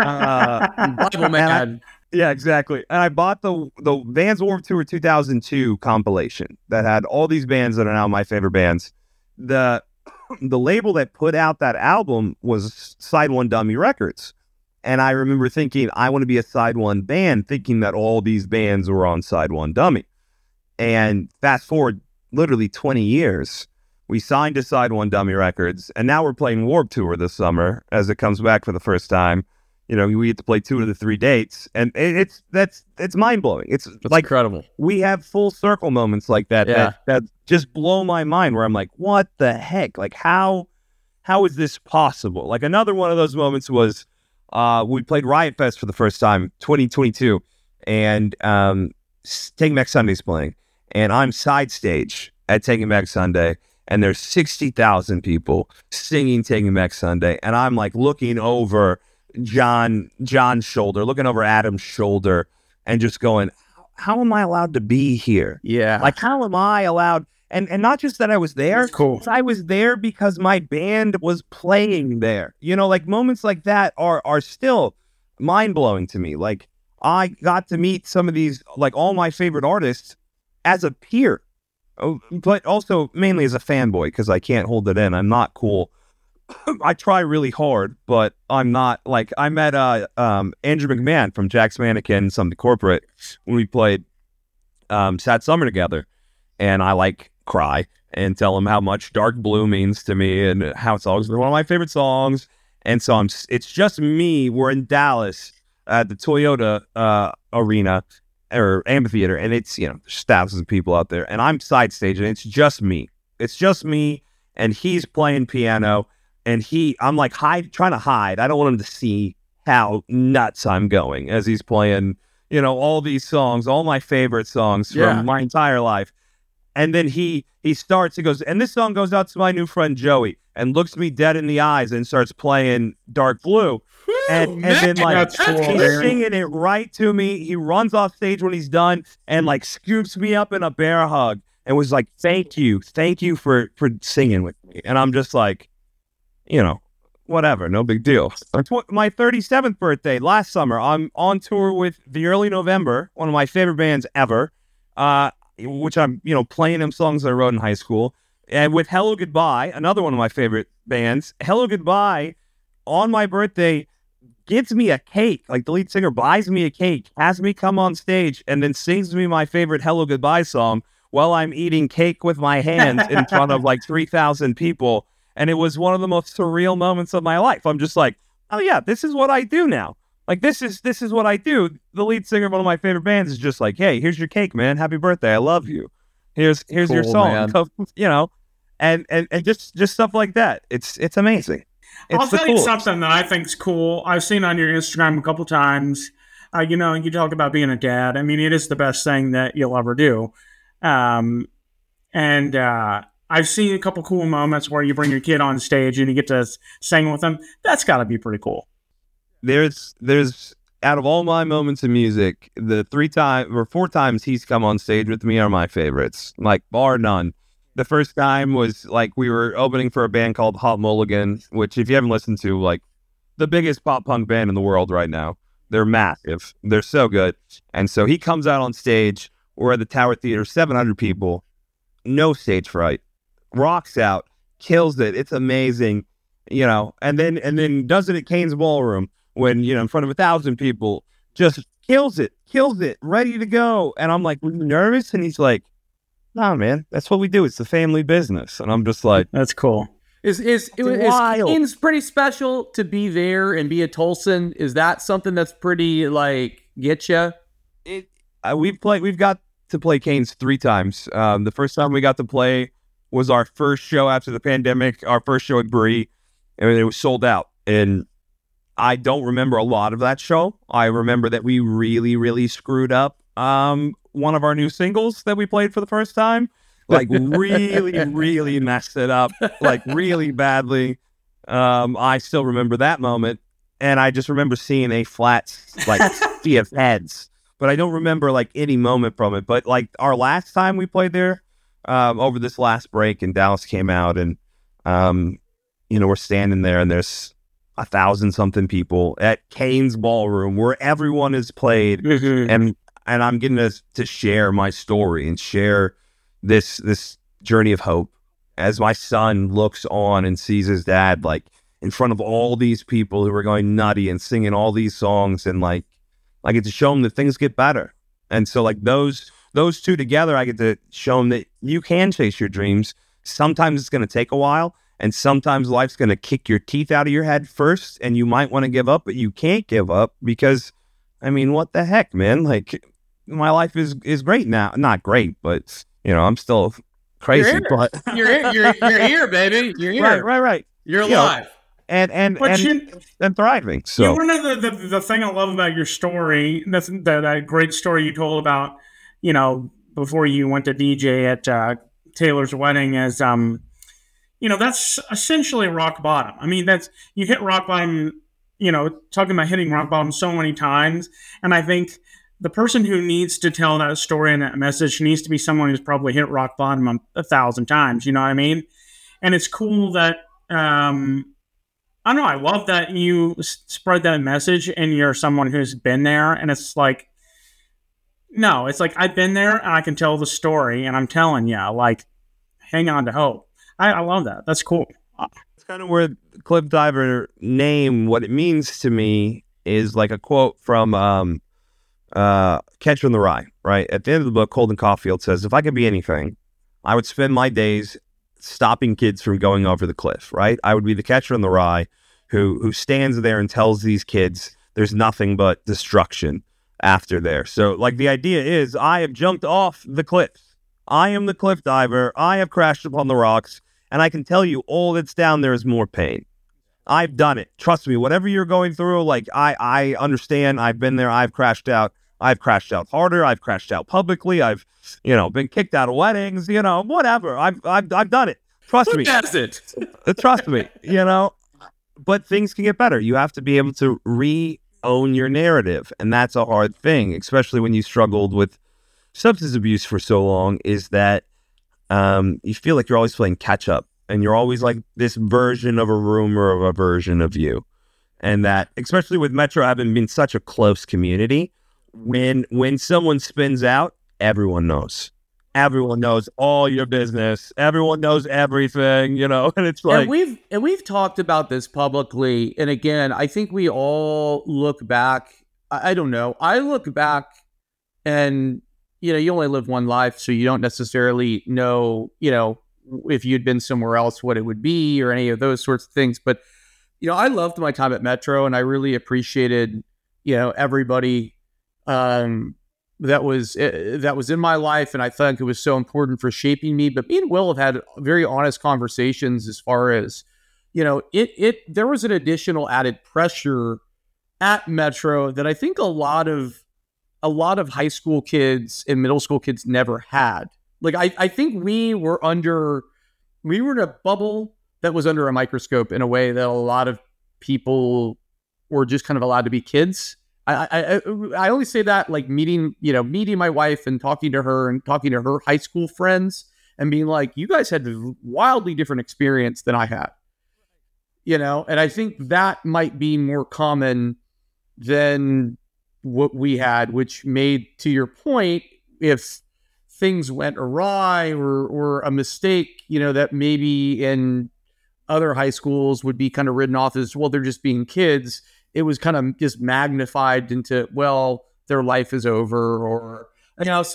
Bible man. Yeah, exactly. And I bought the Vans Warped Tour 2002 compilation that had all these bands that are now my favorite bands. The label that put out that album was Side One Dummy Records. And I remember thinking, I want to be a Side One band, thinking that all these bands were on Side One Dummy. And fast forward literally 20 years, we signed to Side One Dummy Records, and now we're playing Warped Tour this summer as it comes back for the first time. We get to play 2 of the 3 dates, and it's mind blowing. It's like incredible. We have full circle moments like that, yeah, that just blow my mind, where I'm like, what the heck? Like, how is this possible? Like, another one of those moments was we played Riot Fest for the first time, 2022, and Taking Back Sunday's playing, and I'm side stage at Taking Back Sunday, and there's 60,000 people singing Taking Back Sunday, and I'm like looking over John's shoulder, looking over Adam's shoulder, and just going, how am I allowed to be here? Yeah. Like, how am I allowed? And not just that I was there. That's cool. I was there because my band was playing there. Like, moments like that are still mind-blowing to me. Like, I got to meet some of these, like, all my favorite artists as a peer, but also mainly as a fanboy, because I can't hold it in. I'm not cool. I try really hard, but I'm not. Like, I met Andrew McMahon from Jack's Mannequin, Something Corporate, when we played Sad Summer together, and I cry and tell him how much Dark Blue means to me and how it's always been one of my favorite songs. And so it's just me. We're in Dallas at the Toyota Arena or amphitheater, and it's there's thousands of people out there, and I'm side stage, and it's just me. It's just me, and he's playing piano. And I'm like trying to hide. I don't want him to see how nuts I'm going as he's playing, all these songs, all my favorite songs from my entire life. And then he starts, he goes, and this song goes out to my new friend Joey, and looks me dead in the eyes and starts playing Dark Blue. And then, like, he's singing it right to me. He runs off stage when he's done and, like, scoops me up in a bear hug and was like, thank you for singing with me. And I'm just like, whatever, no big deal. My 37th birthday last summer, I'm on tour with The Early November, one of my favorite bands ever, which I'm, playing them songs that I wrote in high school. And with Hello Goodbye, another one of my favorite bands. Hello Goodbye, on my birthday, gives me a cake. Like, the lead singer buys me a cake, has me come on stage, and then sings me my favorite Hello Goodbye song while I'm eating cake with my hands in front of like 3,000 people. And it was one of the most surreal moments of my life. I'm just like, oh yeah, this is what I do now. Like, this is what I do. The lead singer of one of my favorite bands is just like, hey, here's your cake, man. Happy birthday. I love you. Here's Cool, your song. man. And just stuff like that. It's amazing. I'll tell you something that I think's cool. I've seen on your Instagram a couple times. You talk about being a dad. I mean, it is the best thing that you'll ever do. I've seen a couple cool moments where you bring your kid on stage and you get to sing with them. That's got to be pretty cool. There's out of all my moments in music, the 4 times he's come on stage with me are my favorites, like bar none. The first time was like we were opening for a band called Hot Mulligan, which if you haven't listened to, like the biggest pop punk band in the world right now. They're massive. They're so good. And so he comes out on stage. We're at the Tower Theater, 700 people, no stage fright, rocks out, kills it. It's amazing, and then does it at Kane's Ballroom when, in front of 1,000 people, just kills it, ready to go. And I'm like, were you nervous? And he's like, no, man, that's what we do. It's the family business. And I'm just like, that's cool. Is Kane's pretty special to be there and be a Tolson? Is that something that's pretty like get you? We've got to play Kane's 3 times. The first time we got to play was our first show after the pandemic, our first show at Brie, and it was sold out. And I don't remember a lot of that show. I remember that we really, really screwed up one of our new singles that we played for the first time. Like, really, really messed it up, like really badly. I still remember that moment, and I just remember seeing a flat, like, sea of heads. But I don't remember like any moment from it. But like our last time we played there, over this last break, and Dallas came out, and we're standing there, and there's 1,000-something people at Kane's Ballroom where everyone has played, and I'm getting to share my story and share this journey of hope as my son looks on and sees his dad like in front of all these people who are going nutty and singing all these songs, and like I get to show him that things get better. And so like those 2 together, I get to show him that you can chase your dreams. Sometimes it's going to take a while, and sometimes life's going to kick your teeth out of your head first, and you might want to give up, but you can't give up because, I mean, what the heck, man? Like, my life is great now. Not great, but, I'm still crazy. You're here, baby. You're here. Right. You're alive. And thriving. So one of the thing I love about your story, that's that great story you told about, before you went to DJ at Taylor's wedding, is that's essentially rock bottom. I mean, you hit rock bottom. Talking about hitting rock bottom so many times, and I think the person who needs to tell that story and that message needs to be someone who's probably hit rock bottom 1,000 times. You know what I mean? And it's cool that. I don't know. I love that you spread that message and you're someone who's been there. And it's like, no, it's like I've been there and I can tell the story, and I'm telling you, like, hang on to hope. I love that. That's cool. It's kind of where Cliff Diver name, what it means to me is like a quote from Catcher in the Rye, right? At the end of the book, Holden Caulfield says, if I could be anything, I would spend my days stopping kids from going over the cliff, right? I would be the catcher in the rye who stands there and tells these kids there's nothing but destruction after there. So like the idea is I have jumped off the cliffs. I am the cliff diver. I have crashed upon the rocks, and I can tell you all that's down there is more pain. I've done it. Trust me, whatever you're going through, like I understand. I've been there. I've crashed out. I've crashed out harder. I've crashed out publicly. I've, been kicked out of weddings, whatever. I've done it. Trust me. That's it. Trust me, but things can get better. You have to be able to re-own your narrative. And that's a hard thing, especially when you struggled with substance abuse for so long, is that you feel like you're always playing catch up, and you're always like this version of a rumor of a version of you. And that, especially with Metro having been such a close community, when someone spins out, everyone knows. Everyone knows all your business. Everyone knows everything, and it's like... And we've talked about this publicly. And again, I think we all look back. I don't know. I look back and, you only live one life, so you don't necessarily know, if you'd been somewhere else, what it would be or any of those sorts of things. But, I loved my time at Metro, and I really appreciated, everybody that was in my life, and I think it was so important for shaping me. But me and Will have had very honest conversations as far as, there was an additional added pressure at Metro that I think a lot of high school kids and middle school kids never had. Like I think we were in a bubble that was under a microscope in a way that a lot of people were just kind of allowed to be kids. I only say that, like, meeting my wife and talking to her high school friends and being like, you guys had a wildly different experience than I had, and I think that might be more common than what we had, which made, to your point, if things went awry or a mistake, that maybe in other high schools would be kind of written off as, well, they're just being kids. It was kind of just magnified into, well, their life is over, or, so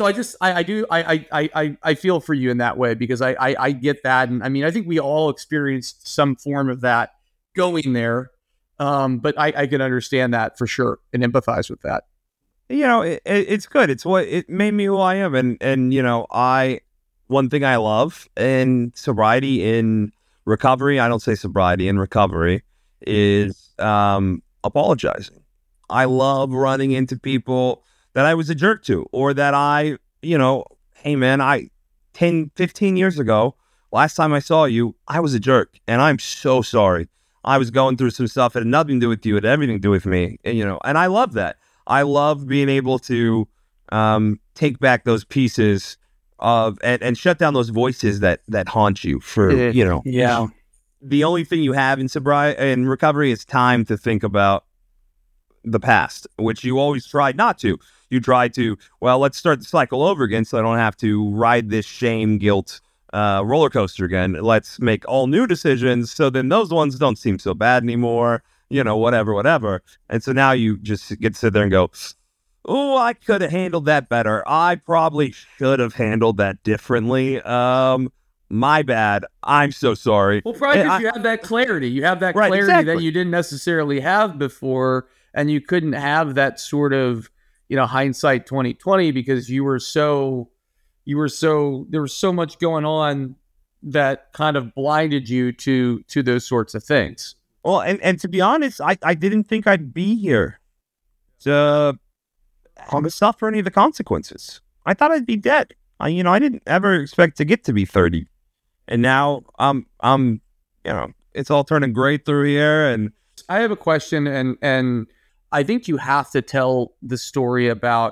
I feel for you in that way, because I get that. And I mean, I think we all experienced some form of that going there. But I can understand that for sure and empathize with that. It's good. It's what it made me who I am. And one thing I love in sobriety, in recovery, I don't say sobriety, in recovery, is apologizing. I love running into people that I was a jerk to, or that hey man, 10, 15 years ago, last time I saw you, I was a jerk, and I'm so sorry. I was going through some stuff that had nothing to do with you, it had everything to do with me, and I love that. I love being able to take back those pieces of and shut down those voices that haunt you for, Yeah. The only thing you have in sobriety and recovery is time to think about the past, which you always try not to. You try to, well, let's start the cycle over again so I don't have to ride this shame, guilt roller coaster again. Let's make all new decisions, so then those ones don't seem so bad anymore, whatever. And so now you just get to sit there and go, oh, I could have handled that better. I probably should have handled that differently. My bad. I'm so sorry. Well, probably because you have that clarity. You have that clarity exactly. that you didn't necessarily have before, and you couldn't have that sort of, hindsight 2020, because there was so much going on that kind of blinded you to those sorts of things. Well, and to be honest, I didn't think I'd be here to suffer any of the consequences. I thought I'd be dead. I didn't ever expect to get to be 30. And now I'm it's all turning gray through here. And I have a question, and I think you have to tell the story about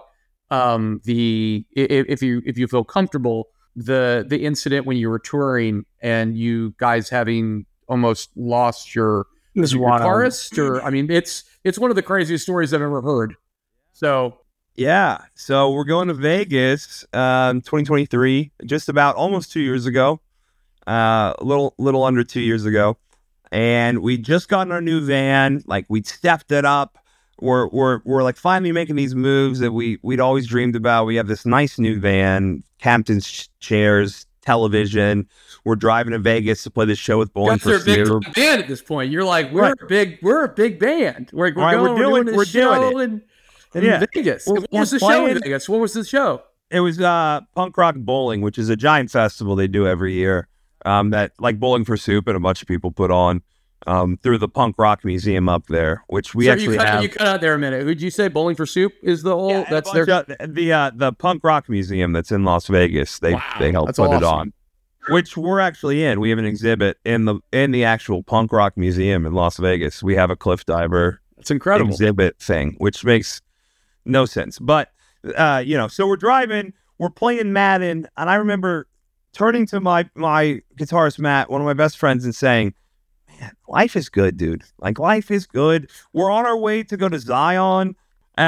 if you feel comfortable, the incident when you were touring and you guys having almost lost your guitarist, or I mean, it's one of the craziest stories I've ever heard. So yeah, so we're going to Vegas, 2023, just about almost 2 years ago, little under 2 years ago, and we just gotten our new van. Like, we stepped it up. We're like finally making these moves that we'd always dreamed about. We have this nice new van, captain's chairs, television. We're driving to Vegas to play this show with Bowling for Soup. Big band at this point. You're like, we're a big band. We're doing it in Vegas. What was the show in Vegas? What was the show? It was Punk Rock Bowling, which is a giant festival they do every year. That, like, Bowling for Soup and a bunch of people put on through the Punk Rock Museum up there, which we actually have. You cut out there a minute. Would you say Bowling for Soup is the whole? Yeah, that's the Punk Rock Museum that's in Las Vegas. They helped put it on, which we're actually in. We have an exhibit in the actual Punk Rock Museum in Las Vegas. We have a cliff diver. It's incredible exhibit thing, which makes no sense. But so we're driving, we're playing Madden, and I remember turning to my guitarist, Matt, one of my best friends, and saying, man, life is good, dude. Like, life is good. We're on our way to go to Zion.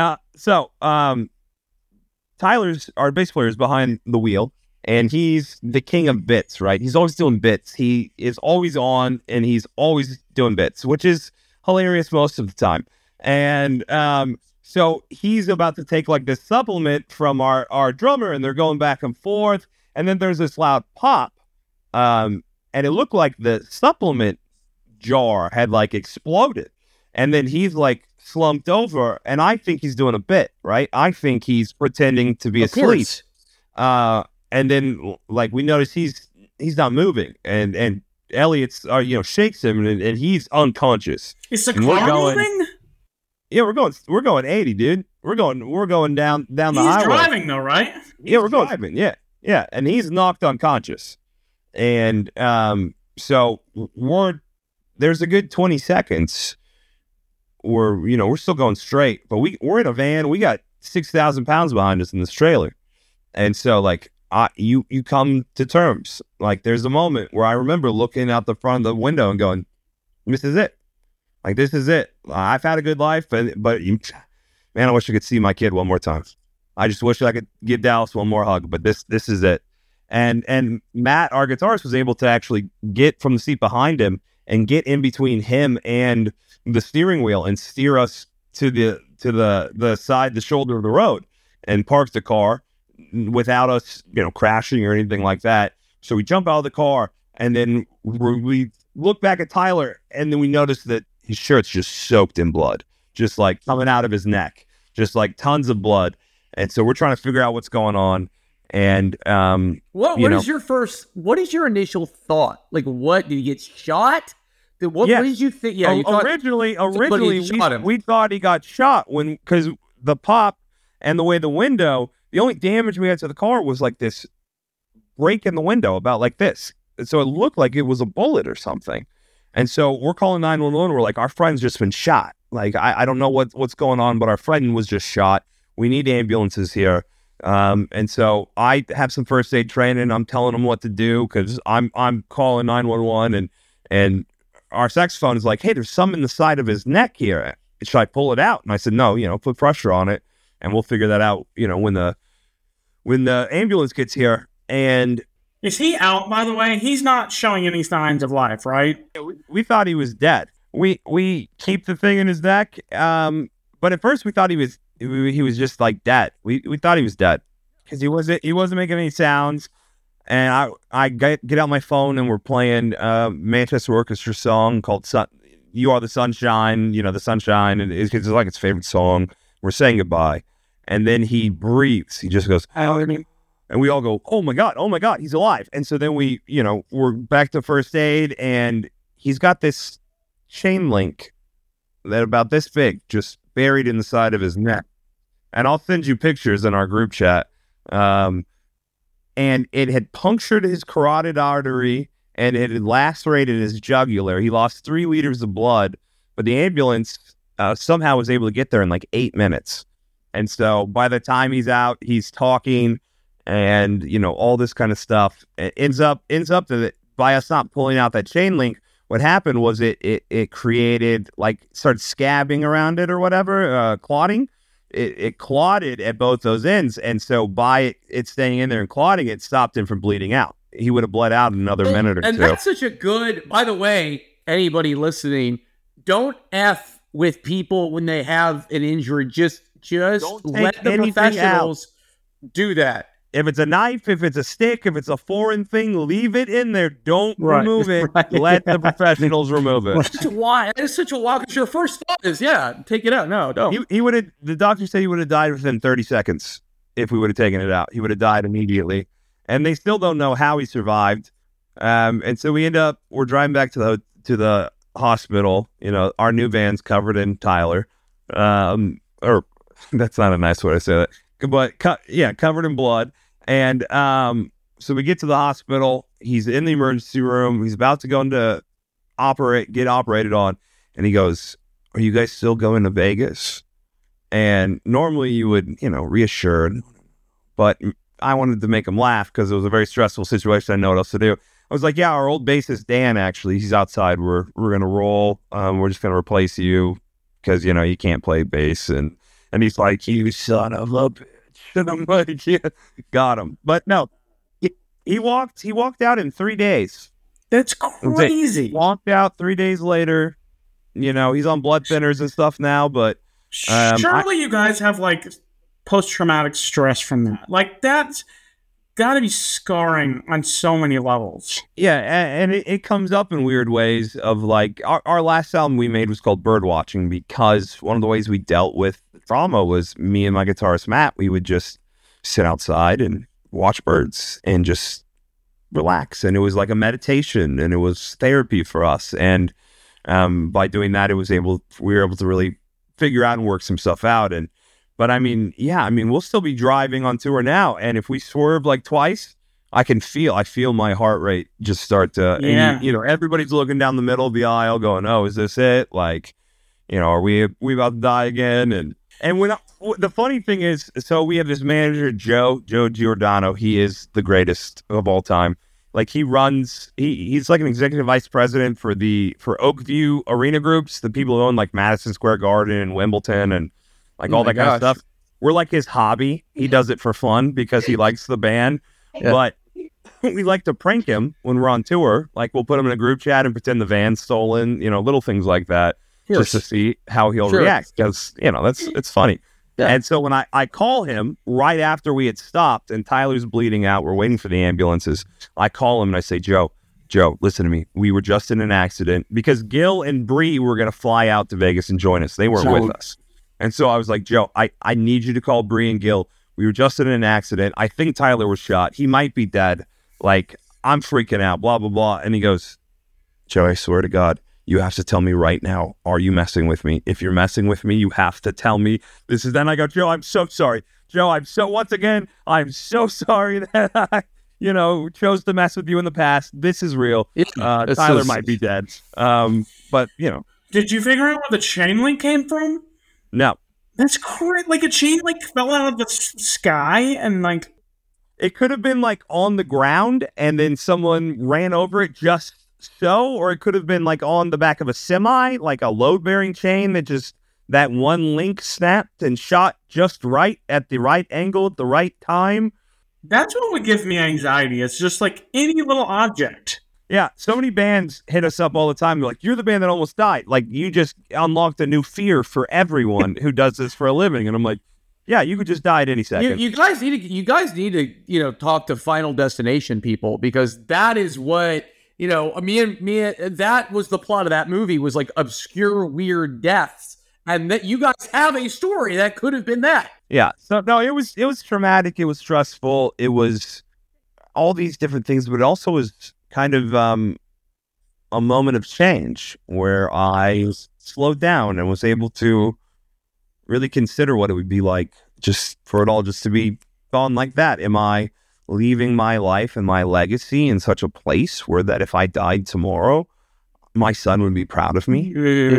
Tyler's, our bass player, is behind the wheel, and he's the king of bits, right? He's always doing bits. He is always on, and he's always doing bits, which is hilarious most of the time. And so he's about to take like this supplement from our drummer, and they're going back and forth, and then there's this loud pop, and it looked like the supplement jar had like exploded, and then he's like slumped over, and I think he's doing a bit, right? I think he's pretending to be asleep. And then like we notice he's not moving, and Elliot's shakes him, and he's unconscious. Is the car moving? Yeah, we're going 80, dude. We're going down the highway. He's driving though, right? We're driving. Yeah, and he's knocked unconscious, and so there's a good 20 seconds. We're still going straight, but we're in a van. We got 6,000 pounds behind us in this trailer, and so like you come to terms. Like there's a moment where I remember looking out the front of the window and going, "This is it. Like this is it. I've had a good life, but man, I wish I could see my kid one more time. I just wish I could give Dallas one more hug. But this is it." And Matt, our guitarist, was able to actually get from the seat behind him and get in between him and the steering wheel and steer us to the side, the shoulder of the road, and park the car without us, crashing or anything like that. So we jump out of the car, and then we look back at Tyler, and then we notice that his shirt's just soaked in blood, just like coming out of his neck, just like tons of blood. And so we're trying to figure out what's going on. And what is your initial thought? Like, what did he get shot? What did you think? Yeah, originally we thought he got shot because the pop and the way the window, the only damage we had to the car was like this break in the window about like this. And so it looked like it was a bullet or something. And so we're calling 911. We're like, our friend's just been shot. Like, I don't know what's going on, but our friend was just shot. We need ambulances here. And so I have some first aid training. I'm telling them what to do because I'm calling 911, and our saxophone is like, hey, there's some in the side of his neck here. Should I pull it out? And I said, no, put pressure on it, and we'll figure that out, when the ambulance gets here. And is he out, by the way? He's not showing any signs of life, right? We thought he was dead. We keep the thing in his neck, but at first we thought he was just like dead. We thought he was dead because he wasn't making any sounds. And I get out my phone, and we're playing Manchester Orchestra song called "You Are the Sunshine." The sunshine, and it's like his favorite song. We're saying goodbye, and then he breathes. He just goes, and we all go, oh my god, he's alive. And so then we're back to first aid, and he's got this chain link that about this big, just buried in the side of his neck. And I'll send you pictures in our group chat. And it had punctured his carotid artery, and it had lacerated his jugular. He lost 3 liters of blood, but the ambulance somehow was able to get there in like 8 minutes. And so by the time he's out, he's talking, and all this kind of stuff. It ends up that by us not pulling out that chain link, what happened was it created, like, started scabbing around it or whatever, clotting. It clotted at both those ends, and so by it staying in there and clotting, it stopped him from bleeding out. He would have bled out in another minute or two. And that's such a good, by the way, anybody listening, don't F with people when they have an injury. Just let the professionals do that. If it's a knife, if it's a stick, if it's a foreign thing, leave it in there. Don't remove it. Right. Let the professionals remove it. It's such a wild, because your first thought is, take it out. No, don't. He would have, the doctor said he would have died within 30 seconds if we would have taken it out. He would have died immediately. And they still don't know how he survived. And so we're driving back to the hospital. Our new van's covered in Tyler. Or that's not a nice way to say that. But covered in blood. And so we get to the hospital. He's in the emergency room. He's about to go into get operated on. And he goes, are you guys still going to Vegas? And normally you would, reassure. But I wanted to make him laugh because it was a very stressful situation. I didn't know what else to do. I was like, yeah, our old bassist Dan, actually, he's outside. We're gonna roll. We're just gonna replace you because you can't play bass. And he's like, you son of a bitch. And I'm like, yeah, got him. But no, he walked out in 3 days. That's crazy. Walked out 3 days later. He's on blood thinners and stuff now. But surely you guys have like post-traumatic stress from that. Like that's got to be scarring on so many levels. Yeah, and it comes up in weird ways of like our last album we made was called Birdwatching because one of the ways we dealt with trauma was me and my guitarist Matt, we would just sit outside and watch birds and just relax. And it was like a meditation and it was therapy for us. And by doing that, we were able to really figure out and work some stuff out. But I mean, we'll still be driving on tour now. And if we swerve like twice, I feel my heart rate just start to, everybody's looking down the middle of the aisle going, oh, is this it? Like, are we about to die again? And the funny thing is, so we have this manager, Joe Giordano. He is the greatest of all time. Like he's like an executive vice president for Oakview Arena Groups, the people who own like Madison Square Garden and Wimbledon and like all that kind of stuff. We're like his hobby. He does it for fun because he likes the band. Yeah. But we like to prank him when we're on tour. Like we'll put him in a group chat and pretend the van's stolen, little things like that, just to see how he'll react. Because, it's funny. Yeah. And so when I call him right after we had stopped and Tyler's bleeding out, we're waiting for the ambulances. I call him and I say, Joe, listen to me. We were just in an accident because Gil and Bree were going to fly out to Vegas and join us. They weren't with us. And so I was like, Joe, I need you to call Bree and Gil. We were just in an accident. I think Tyler was shot. He might be dead. Like, I'm freaking out, blah, blah, blah. And he goes, Joe, I swear to God, you have to tell me right now. Are you messing with me? If you're messing with me, you have to tell me. Then I go, Joe, I'm so sorry. Joe, I'm so sorry that I, chose to mess with you in the past. This is real. Tyler might be dead. But. Did you figure out where the chain link came from? No. That's crazy. Like a chain link fell out of the sky and like. It could have been like on the ground and then someone ran over it just so, or it could have been like on the back of a semi, like a load-bearing chain that one link snapped and shot just right at the right angle at the right time. That's what would give me anxiety. It's just like any little object. Yeah, so many bands hit us up all the time. They're like, you're the band that almost died. Like, you just unlocked a new fear for everyone who does this for a living. And I'm like, yeah, you could just die at any second. You guys need to talk to Final Destination people because that is what, that was the plot of that movie was like obscure, weird deaths. And that you guys have a story that could have been that. Yeah. So, no, it was traumatic. It was stressful. It was all these different things, but it also was kind of a moment of change where I slowed down and was able to really consider what it would be like just for it all just to be gone like that. Am I leaving my life and my legacy in such a place where that if I died tomorrow, my son would be proud of me?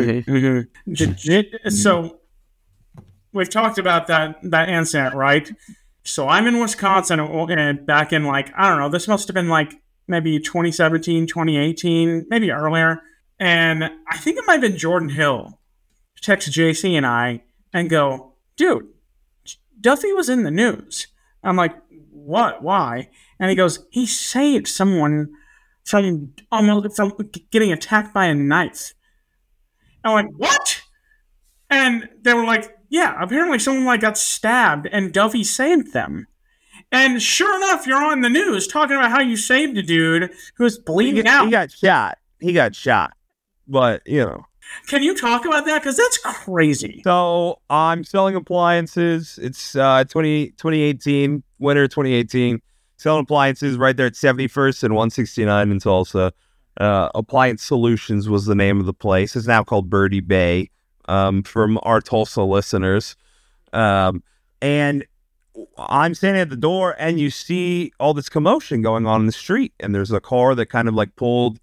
So we've talked about that incident, right? So I'm in Wisconsin and back in like, I don't know, this must have been like maybe 2017, 2018, maybe earlier. And I think it might have been Jordan Hill text JC and I and go, dude, Duffy was in the news. I'm like, what? Why? And he goes, he saved someone from getting attacked by a knife. I'm like, what? And they were like, yeah, apparently someone like got stabbed and Duffy saved them. And sure enough, you're on the news talking about how you saved a dude who was bleeding out. He got shot. But, Can you talk about that? Because that's crazy. So I'm selling appliances. It's 2018, winter 2018. Selling appliances right there at 71st and 169 in Tulsa. Appliance Solutions was the name of the place. It's now called Birdie Bay from our Tulsa listeners. And I'm standing at the door and you see all this commotion going on in the street. And there's a car that kind of like pulled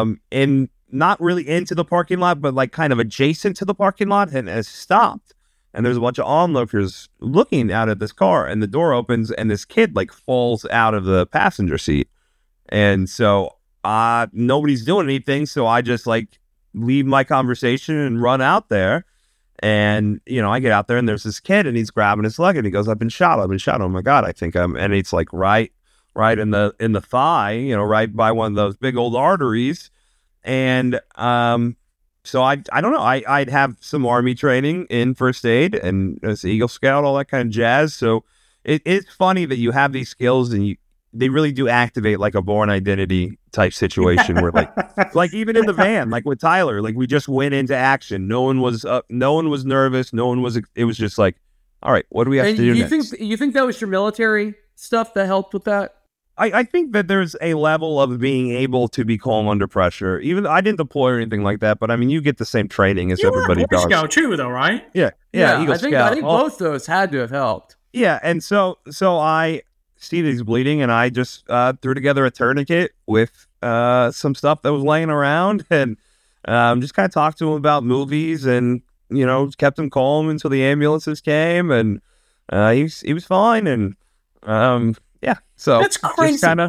in, not really into the parking lot, but like kind of adjacent to the parking lot and has stopped. and there's a bunch of onlookers looking out at this car, and the door opens, and this kid like falls out of the passenger seat. And so nobody's doing anything, so I just like leave my conversation and run out there. And, I get out there, and there's this kid, and he's grabbing his leg, and he goes, I've been shot. Oh my God, I think and it's like right in the thigh, right by one of those big old arteries. And so I don't know, I'd have some Army training in first aid and as Eagle Scout, all that kind of jazz. So it's funny that you have these skills, and they really do activate like a Born Identity type situation where like even in the van, like with Tyler, like we just went into action. No one was nervous. It was just like, all right, what do we have to do next? You think that was your military stuff that helped with that? I think that there's a level of being able to be calm under pressure. Even I didn't deploy or anything like that, but I mean, you get the same training as everybody does. Boy Scout too, though, right? Yeah, Eagle Scout. I think both those had to have helped. Yeah, and so I see that he's bleeding, and I just threw together a tourniquet with some stuff that was laying around, and just kind of talked to him about movies, and kept him calm until the ambulances came, and he was fine, and yeah. So that's crazy. Just kind of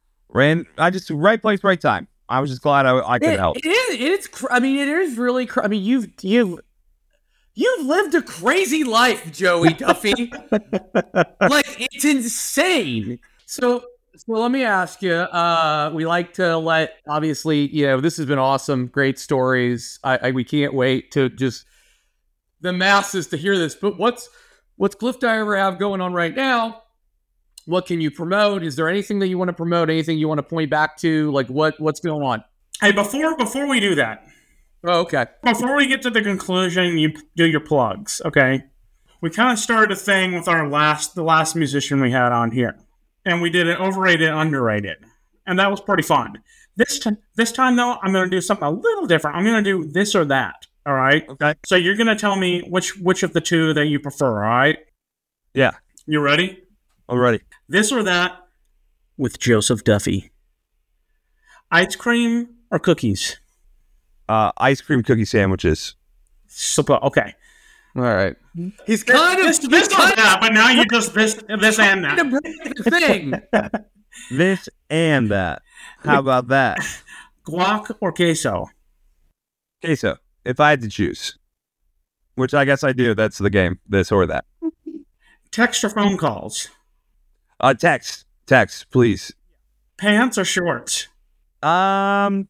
I just right place, right time. I was just glad I could help. It is really. I mean, you've lived a crazy life, Joey Duffy. Like, it's insane. So let me ask you. We like to obviously, this has been awesome, great stories. We can't wait to just the masses to hear this. But what's Cliff Diver have going on right now? What can you promote? Is there anything that you want to promote? Anything you want to point back to? Like what's going on? Hey, before we do that. Oh, okay. Before we get to the conclusion, you do your plugs, okay? We kind of started a thing with the last musician we had on here, and we did an overrated, underrated, and that was pretty fun. This time though, I'm going to do something a little different. I'm going to do this or that. All right. Okay. So you're going to tell me which of the two that you prefer. All right. Yeah. You ready? I'm ready. This or that with Joseph Duffy. Ice cream or cookies? Ice cream cookie sandwiches. Okay. All right. He's kind of this or that, but now you just this and that. The thing. This and that. How about that? Guac or queso? Queso. If I had to choose, which I guess I do. That's the game. This or that. Text or phone calls? Text, please. Pants or shorts? Probably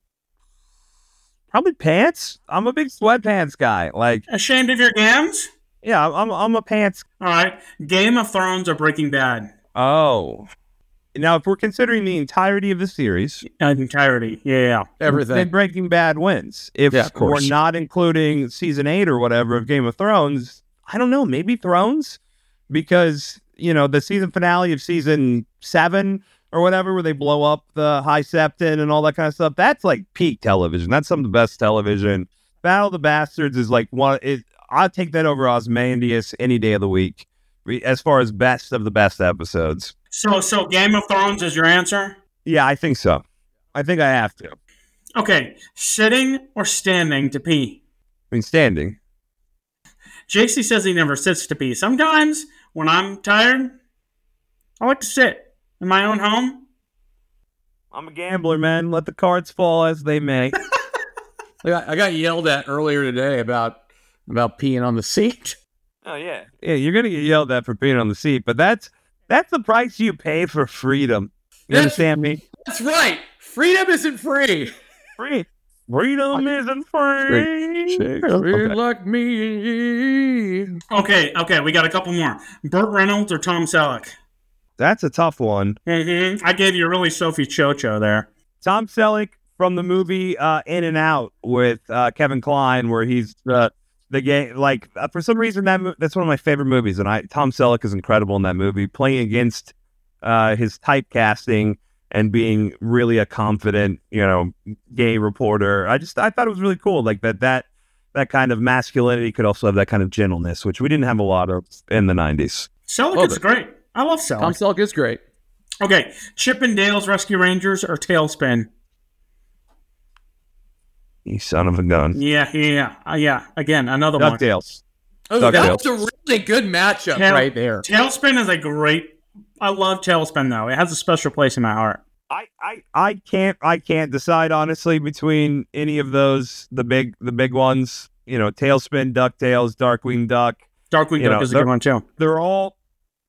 pants. I'm a big sweatpants guy. Like, ashamed of your gams? Yeah, I'm a pants. All right. Game of Thrones or Breaking Bad? Oh. Now, if we're considering the entirety of the series, entirety, yeah, everything, then Breaking Bad wins. If we're not including season 8 or whatever of Game of Thrones, I don't know, maybe Thrones, because the season finale of season 7 or whatever, where they blow up the High Septon and all that kind of stuff, that's like peak television. That's some of the best television. Battle of the Bastards is like I'll take that over Ozymandias any day of the week, as far as best of the best episodes. So Game of Thrones is your answer? Yeah, I think so. I think I have to. Okay, sitting or standing to pee? I mean, standing. JC says he never sits to pee. Sometimes, when I'm tired, I like to sit in my own home. I'm a gambler, man. Let the cards fall as they may. I got yelled at earlier today about peeing on the seat. Oh, yeah. Yeah, you're going to get yelled at for peeing on the seat, but that's the price you pay for freedom. You understand me? That's right. Freedom isn't free. Freedom isn't free. Okay. Like me. Okay, we got a couple more. Burt Reynolds or Tom Selleck? That's a tough one. Mm-hmm. I gave you a really Sophie Chocho there. Tom Selleck from the movie In and Out with Kevin Kline, where he's the game. Like, for some reason, that's one of my favorite movies, and Tom Selleck is incredible in that movie, playing against his typecasting and being really a confident, gay reporter. I thought it was really cool, like that kind of masculinity could also have that kind of gentleness, which we didn't have a lot of in the 90s. Selleck is great. I love Selleck. Tom Selleck is great. Okay, Chip and Dale's Rescue Rangers or Tailspin? You son of a gun. Yeah. Again, another one. DuckTales. Oh, DuckTales. that was a really good matchup right there. Tailspin is a great. I love Tailspin though. It has a special place in my heart. I can't decide honestly between any of those the big ones. You know, Tailspin, DuckTales, Darkwing Duck. Darkwing Duck is a good one too. They're all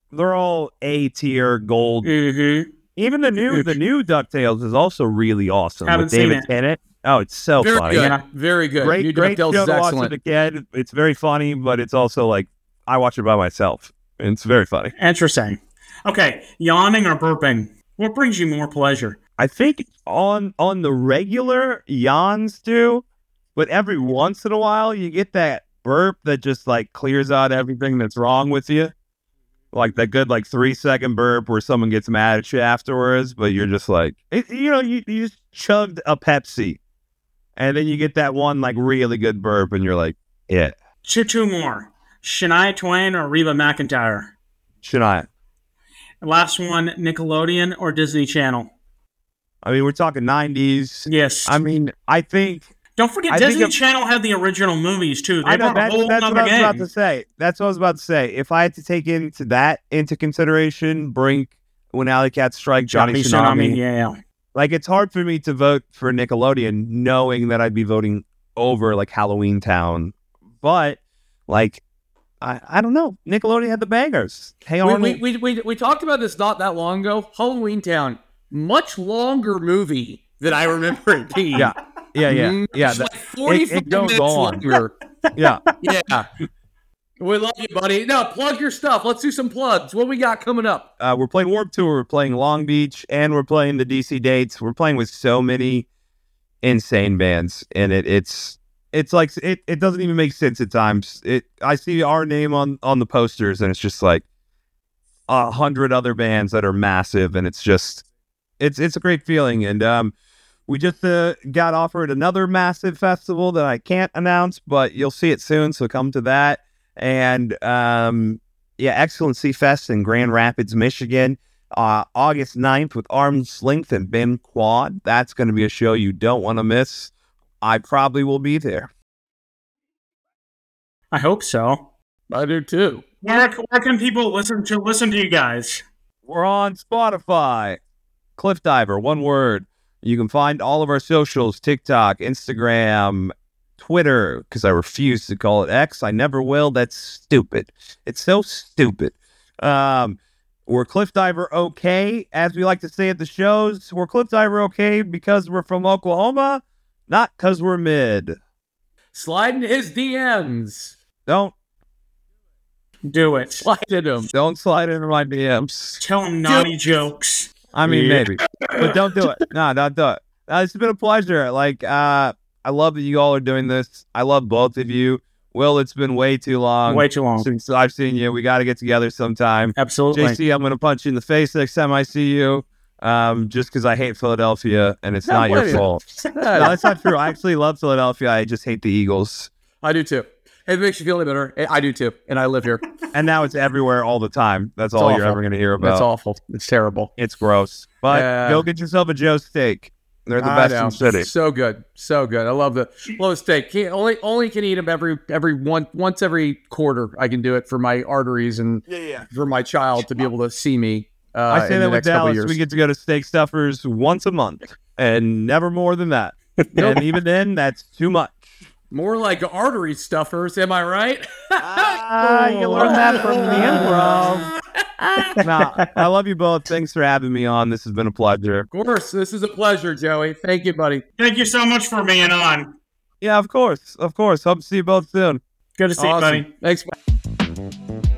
A tier gold. Mm-hmm. Even the new DuckTales is also really awesome. Haven't with David seen it. Tennant. Oh, it's so Very funny. good. Yeah. Very good. Great New show DuckTales to is watch excellent. with a kid. It's very funny, but it's also like I watch it by myself. It's very funny. Interesting. Okay, yawning or burping? What brings you more pleasure? I think on the regular yawns do, but every once in a while you get that burp that just like clears out everything that's wrong with you. Like that good 3-second burp where someone gets mad at you afterwards, but you're just like, you just chugged a Pepsi, and then you get that one like really good burp, and you're like, yeah. Two more. Shania Twain or Reba McEntire? Shania. Last one, Nickelodeon or Disney Channel? I mean, we're talking 90s. Yes. I mean, I think. Don't forget, I think Disney if- Channel had the original movies too. They I know, brought a whole that's what other I was about game. to say. That's what I was about to say. If I had to take into consideration, Brink, When Alley Cats Strike, Johnny Tsunami. Yeah. Like, it's hard for me to vote for Nickelodeon knowing that I'd be voting over, like, Halloween Town. But, like, I don't know. Nickelodeon had the bangers. Hey, Arnold. We talked about this not that long ago. Halloween Town, much longer movie than I remember it being. Yeah. It's like 45 it goes minutes on. longer. Yeah. Yeah. We love you, buddy. No, plug your stuff. Let's do some plugs. What we got coming up? We're playing Warped Tour, we're playing Long Beach, and we're playing the DC dates. We're playing with so many insane bands, and it's like it doesn't even make sense at times. I see our name on the posters, and it's just like 100 other bands that are massive, and it's a great feeling. And we just got offered another massive festival that I can't announce, but you'll see it soon, so come to that. And Excellency Fest in Grand Rapids, Michigan, August 9th with Arm's Length and Ben Quad. That's going to be a show you don't want to miss. I probably will be there. I hope so. I do too. Where can people listen to you guys? We're on Spotify. Cliff Diver, one word. You can find all of our socials, TikTok, Instagram, Twitter, because I refuse to call it X. I never will. That's stupid. It's so stupid. We're Cliff Diver okay, as we like to say at the shows. We're Cliff Diver okay because we're from Oklahoma, not because we're mid. Slide in his DMs. Don't Do it. Slide in them. don't slide into my DMs. Tell them naughty jokes. I mean, maybe, but don't do it. No, don't do it. It's been a pleasure. Like, I love that you all are doing this. I love both of you. Will, it's been way too long. Way too long. Since I've seen you. We got to get together sometime. Absolutely. JC, I'm going to punch you in the face next time I see you. Just because I hate Philadelphia, and it's not your fault. No, that's not true. I actually love Philadelphia. I just hate the Eagles. I do too. It makes you feel any better. I do too. And I live here. And now it's everywhere all the time. That's all you're awful. ever going to hear about. That's awful. It's terrible. It's gross. But Yeah. go get yourself a Joe Steak. They're the I best know. in the city. So good. So good. I love the steak. Only can eat them once every quarter. I can do it for my arteries and for my child to be able to see me. I say in that the with next couple Dallas. years. We get to go to Steak Stuffers once a month and never more than that. And even then, that's too much. More like artery stuffers. Am I right? You learned that from the improv. Nah, I love you both. Thanks for having me on. This has been a pleasure. Of course. This is a pleasure, Joey. Thank you, buddy. Thank you so much for being on. Yeah, of course. Of course. Hope to see you both soon. Good to see you, buddy. Thanks.